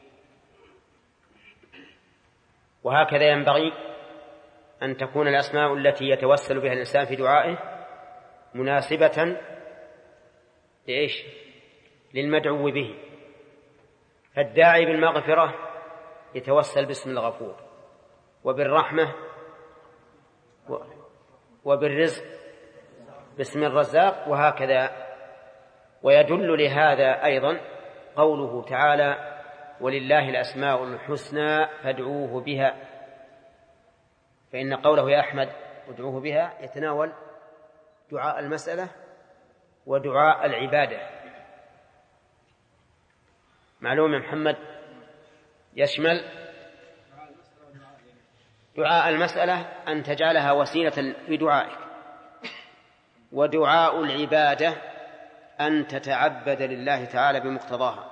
وهكذا ينبغي أن تكون الأسماء التي يتوسل بها الإنسان في دعائه مناسبة لإيش؟ للمدعو به. فالداعي بالمغفرة يتوسل باسم الغفور، وبالرحمة وبالرزق باسم الرزاق، وهكذا. ويدل لهذا أيضا قوله تعالى ولله الأسماء الحسنى فادعوه بها، فإن قوله يا أحمد ادعوه بها يتناول دعاء المسألة ودعاء العبادة. معلوم يا محمد يشمل دعاء المسألة أن تجعلها وسيلة في دعائك، ودعاء العبادة أن تتعبد لله تعالى بمقتضاها.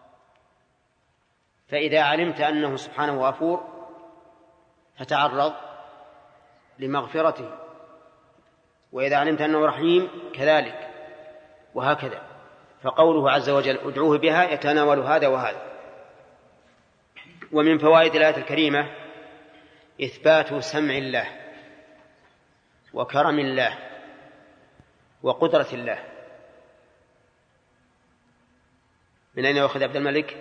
فإذا علمت أنه سبحانه غفور فتعرض لمغفرته، وإذا علمت أنه رحيم كذلك، وهكذا. فقوله عز وجل ادعوه بها يتناول هذا وهذا. ومن فوائد الآية الكريمة إثبات سمع الله وكرم الله وقدرة الله. من أين يأخذ عبد الملك؟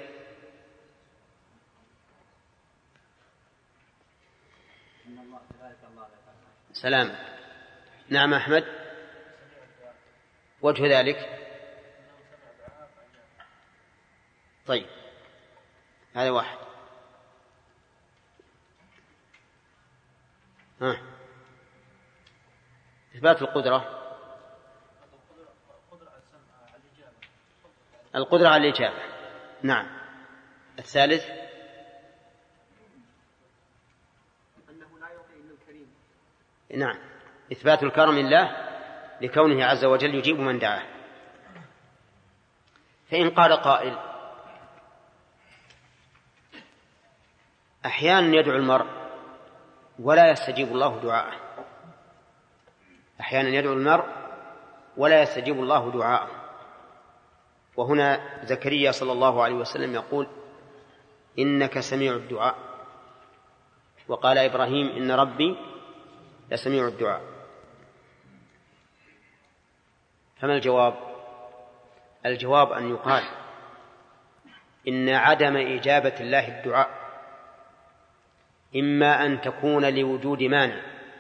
سلام. نعم أحمد. وجه ذلك طيب هذا واحد. ها. إثبات القدرة، القدرة على الإجابة. نعم. الثالث أنه لا يعطي إلا الكريم. نعم، إثبات الكرم لله لكونه عز وجل يجيب من دعاه. فإن قال قائل أحيانا يدعو المرء ولا يستجيب الله دعاءه، أحيانا يدعو المرء ولا يستجيب الله دعاءه، وهنا زكريا صلى الله عليه وسلم يقول إنك سميع الدعاء، وقال إبراهيم إن ربي لسميع الدعاء. فما الجواب؟ الجواب أن يقال إن عدم إجابة الله الدعاء إما أن تكون لوجود مانع،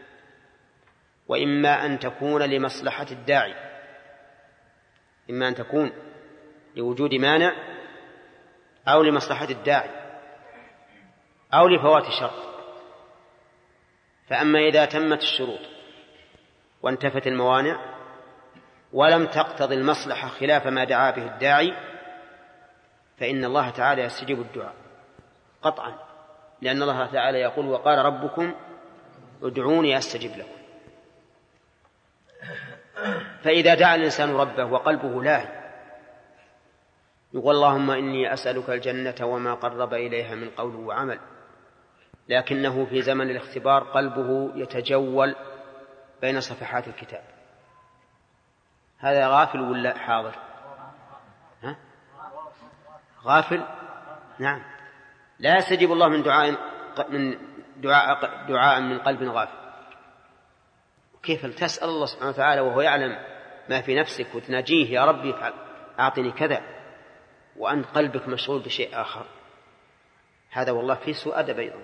وإما أن تكون لمصلحة الداعي، إما أن تكون لوجود مانع أو لمصلحة الداعي أو لفوات شرط. فأما إذا تمت الشروط وانتفت الموانع ولم تقتضي المصلحة خلاف ما دعا به الداعي فإن الله تعالى يستجيب الدعاء قطعا، لأن الله تعالى يقول وقال ربكم ادعوني أستجب لكم. فإذا دعا الإنسان ربه وقلبه لاهي يقول اللهم إني أسألك الجنة وما قرب إليها من قول وعمل، لكنه في زمن الاختبار قلبه يتجول بين صفحات الكتاب، هذا غافل ولا حاضر؟ ها؟ غافل. نعم، لا يستجيب الله من دعاء من دعاء دعاء من قلب غافل. كيف تسأل الله سبحانه وتعالى وهو يعلم ما في نفسك وتناجيه يا ربي أعطني كذا وأنت قلبك مشغول بشيء آخر؟ هذا والله فيه سوء أدب أيضا.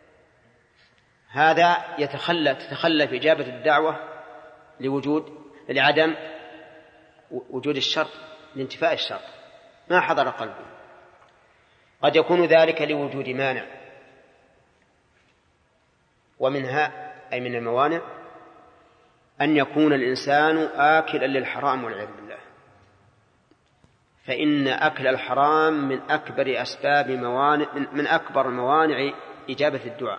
هذا يتخلى تتخلى في إجابة الدعوة لوجود لعدم وجود الشرط، لانتفاء الشرط، ما حضر قلبه. قد يكون ذلك لوجود مانع، ومنها أي من الموانع أن يكون الإنسان آكلا للحرام والعياذ بالله، فإن أكل الحرام من أكبر أسباب موانع من أكبر موانع إجابة الدعاء،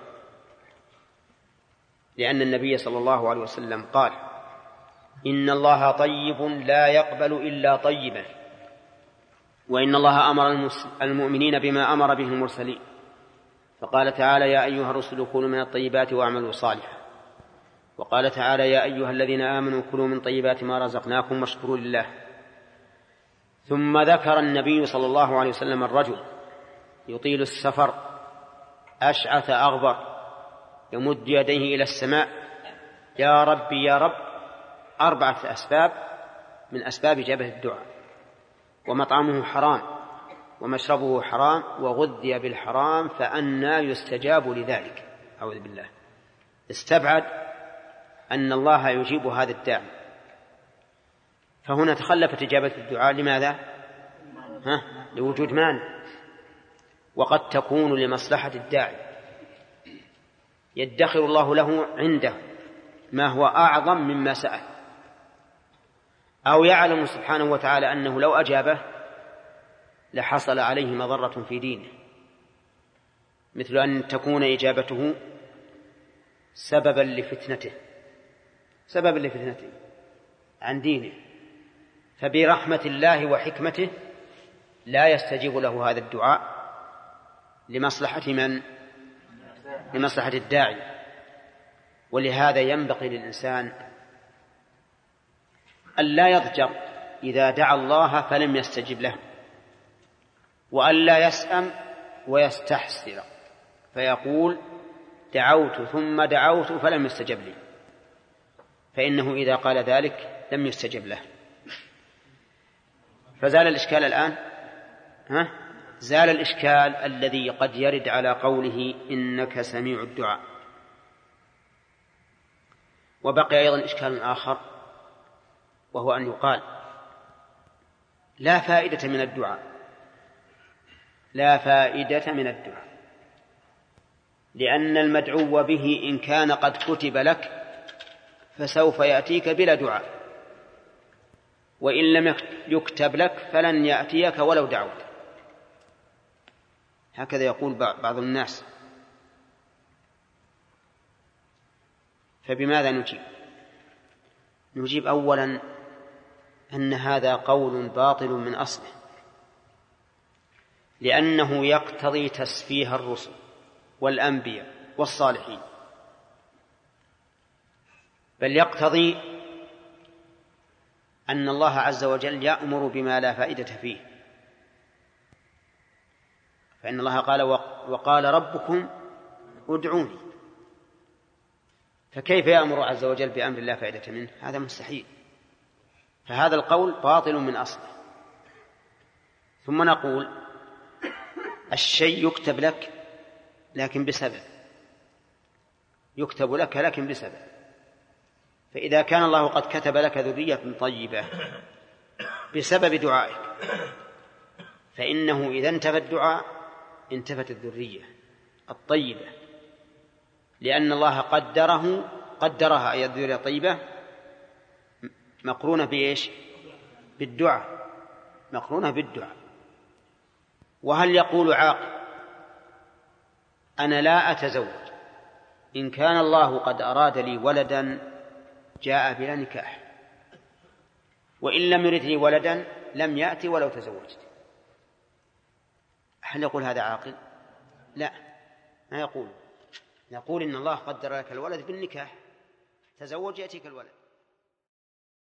لأن النبي صلى الله عليه وسلم قال إن الله طيب لا يقبل إلا طيبا، وإن الله أمر المؤمنين بما أمر به المرسلين، فقال تعالى يا أيها الرسل كلوا من الطيبات واعملوا صالحا، وقال تعالى يا أيها الذين آمنوا كلوا من طيبات ما رزقناكم واشكروا لله. ثم ذكر النبي صلى الله عليه وسلم الرجل يطيل السفر أشعث أغبر يمد يديه إلى السماء يا ربي يا رب، أربعة أسباب من أسباب إجابة الدعاء: ومطعمه حرام ومشربه حرام وغذي بالحرام فأنى يستجاب لذلك. أعوذ بالله. استبعد أن الله يجيب هذا الداعي، فهنا تخلفت إجابة الدعاء. لماذا؟ ها؟ لوجود مانع، وقد تكون لمصلحة الداعي، يدخر الله له عنده ما هو أعظم مما سأل، أو يعلم سبحانه وتعالى أنه لو أجابه لحصل عليه مضرة في دينه، مثل أن تكون إجابته سببا لفتنته سببا لفتنته عن دينه، فبرحمة الله وحكمته لا يستجيب له هذا الدعاء لمصلحة من؟ لمصلحة الداعي. ولهذا ينبغي للإنسان أن لا يضجر إذا دعا الله فلم يستجب له، وأن لا يسأم ويستحسر فيقول دعوت ثم دعوت فلم يستجب لي، فإنه إذا قال ذلك لم يستجب له. فزال الإشكال الآن، ها؟ زال الإشكال الذي قد يرد على قوله إنك سميع الدعاء. وبقي أيضا إشكال آخر، وهو أن يقال لا فائدة من الدعاء لا فائدة من الدعاء، لأن المدعو به إن كان قد كتب لك فسوف يأتيك بلا دعاء، وإن لم يكتب لك فلن يأتيك ولو دعوت. هكذا يقول بعض الناس. فبماذا نجيب؟ نجيب أولا أن هذا قول باطل من أصله، لأنه يقتضي تسفيه الرسل والأنبياء والصالحين، بل يقتضي أن الله عز وجل يأمر بما لا فائدة فيه. فإن الله قال وقال ربكم ادعوني، فكيف يأمر عز وجل بأمر لا فائدة منه؟ هذا مستحيل. فهذا القول باطل من أصله. ثم نقول الشيء يكتب لك لكن بسبب، يكتب لك لكن بسبب. فإذا كان الله قد كتب لك ذرية طيبة بسبب دعائك، فإنه إذا انتفى الدعاء انتفت الذرية الطيبة، لأن الله قدره قدرها أي الذرية الطيبة مقرونة بإيش؟ بالدعاء، مقرونة بالدعاء. وهل يقول عاقل أنا لا أتزوج إن كان الله قد أراد لي ولدا جاء بلا نكاح، وإن لم يرد لي ولدا لم يأتي ولو تزوجت؟ هل يقول هذا عاقل؟ لا، ما يقول. نقول إن الله قدر لك الولد بالنكاح، تزوج يأتيك الولد.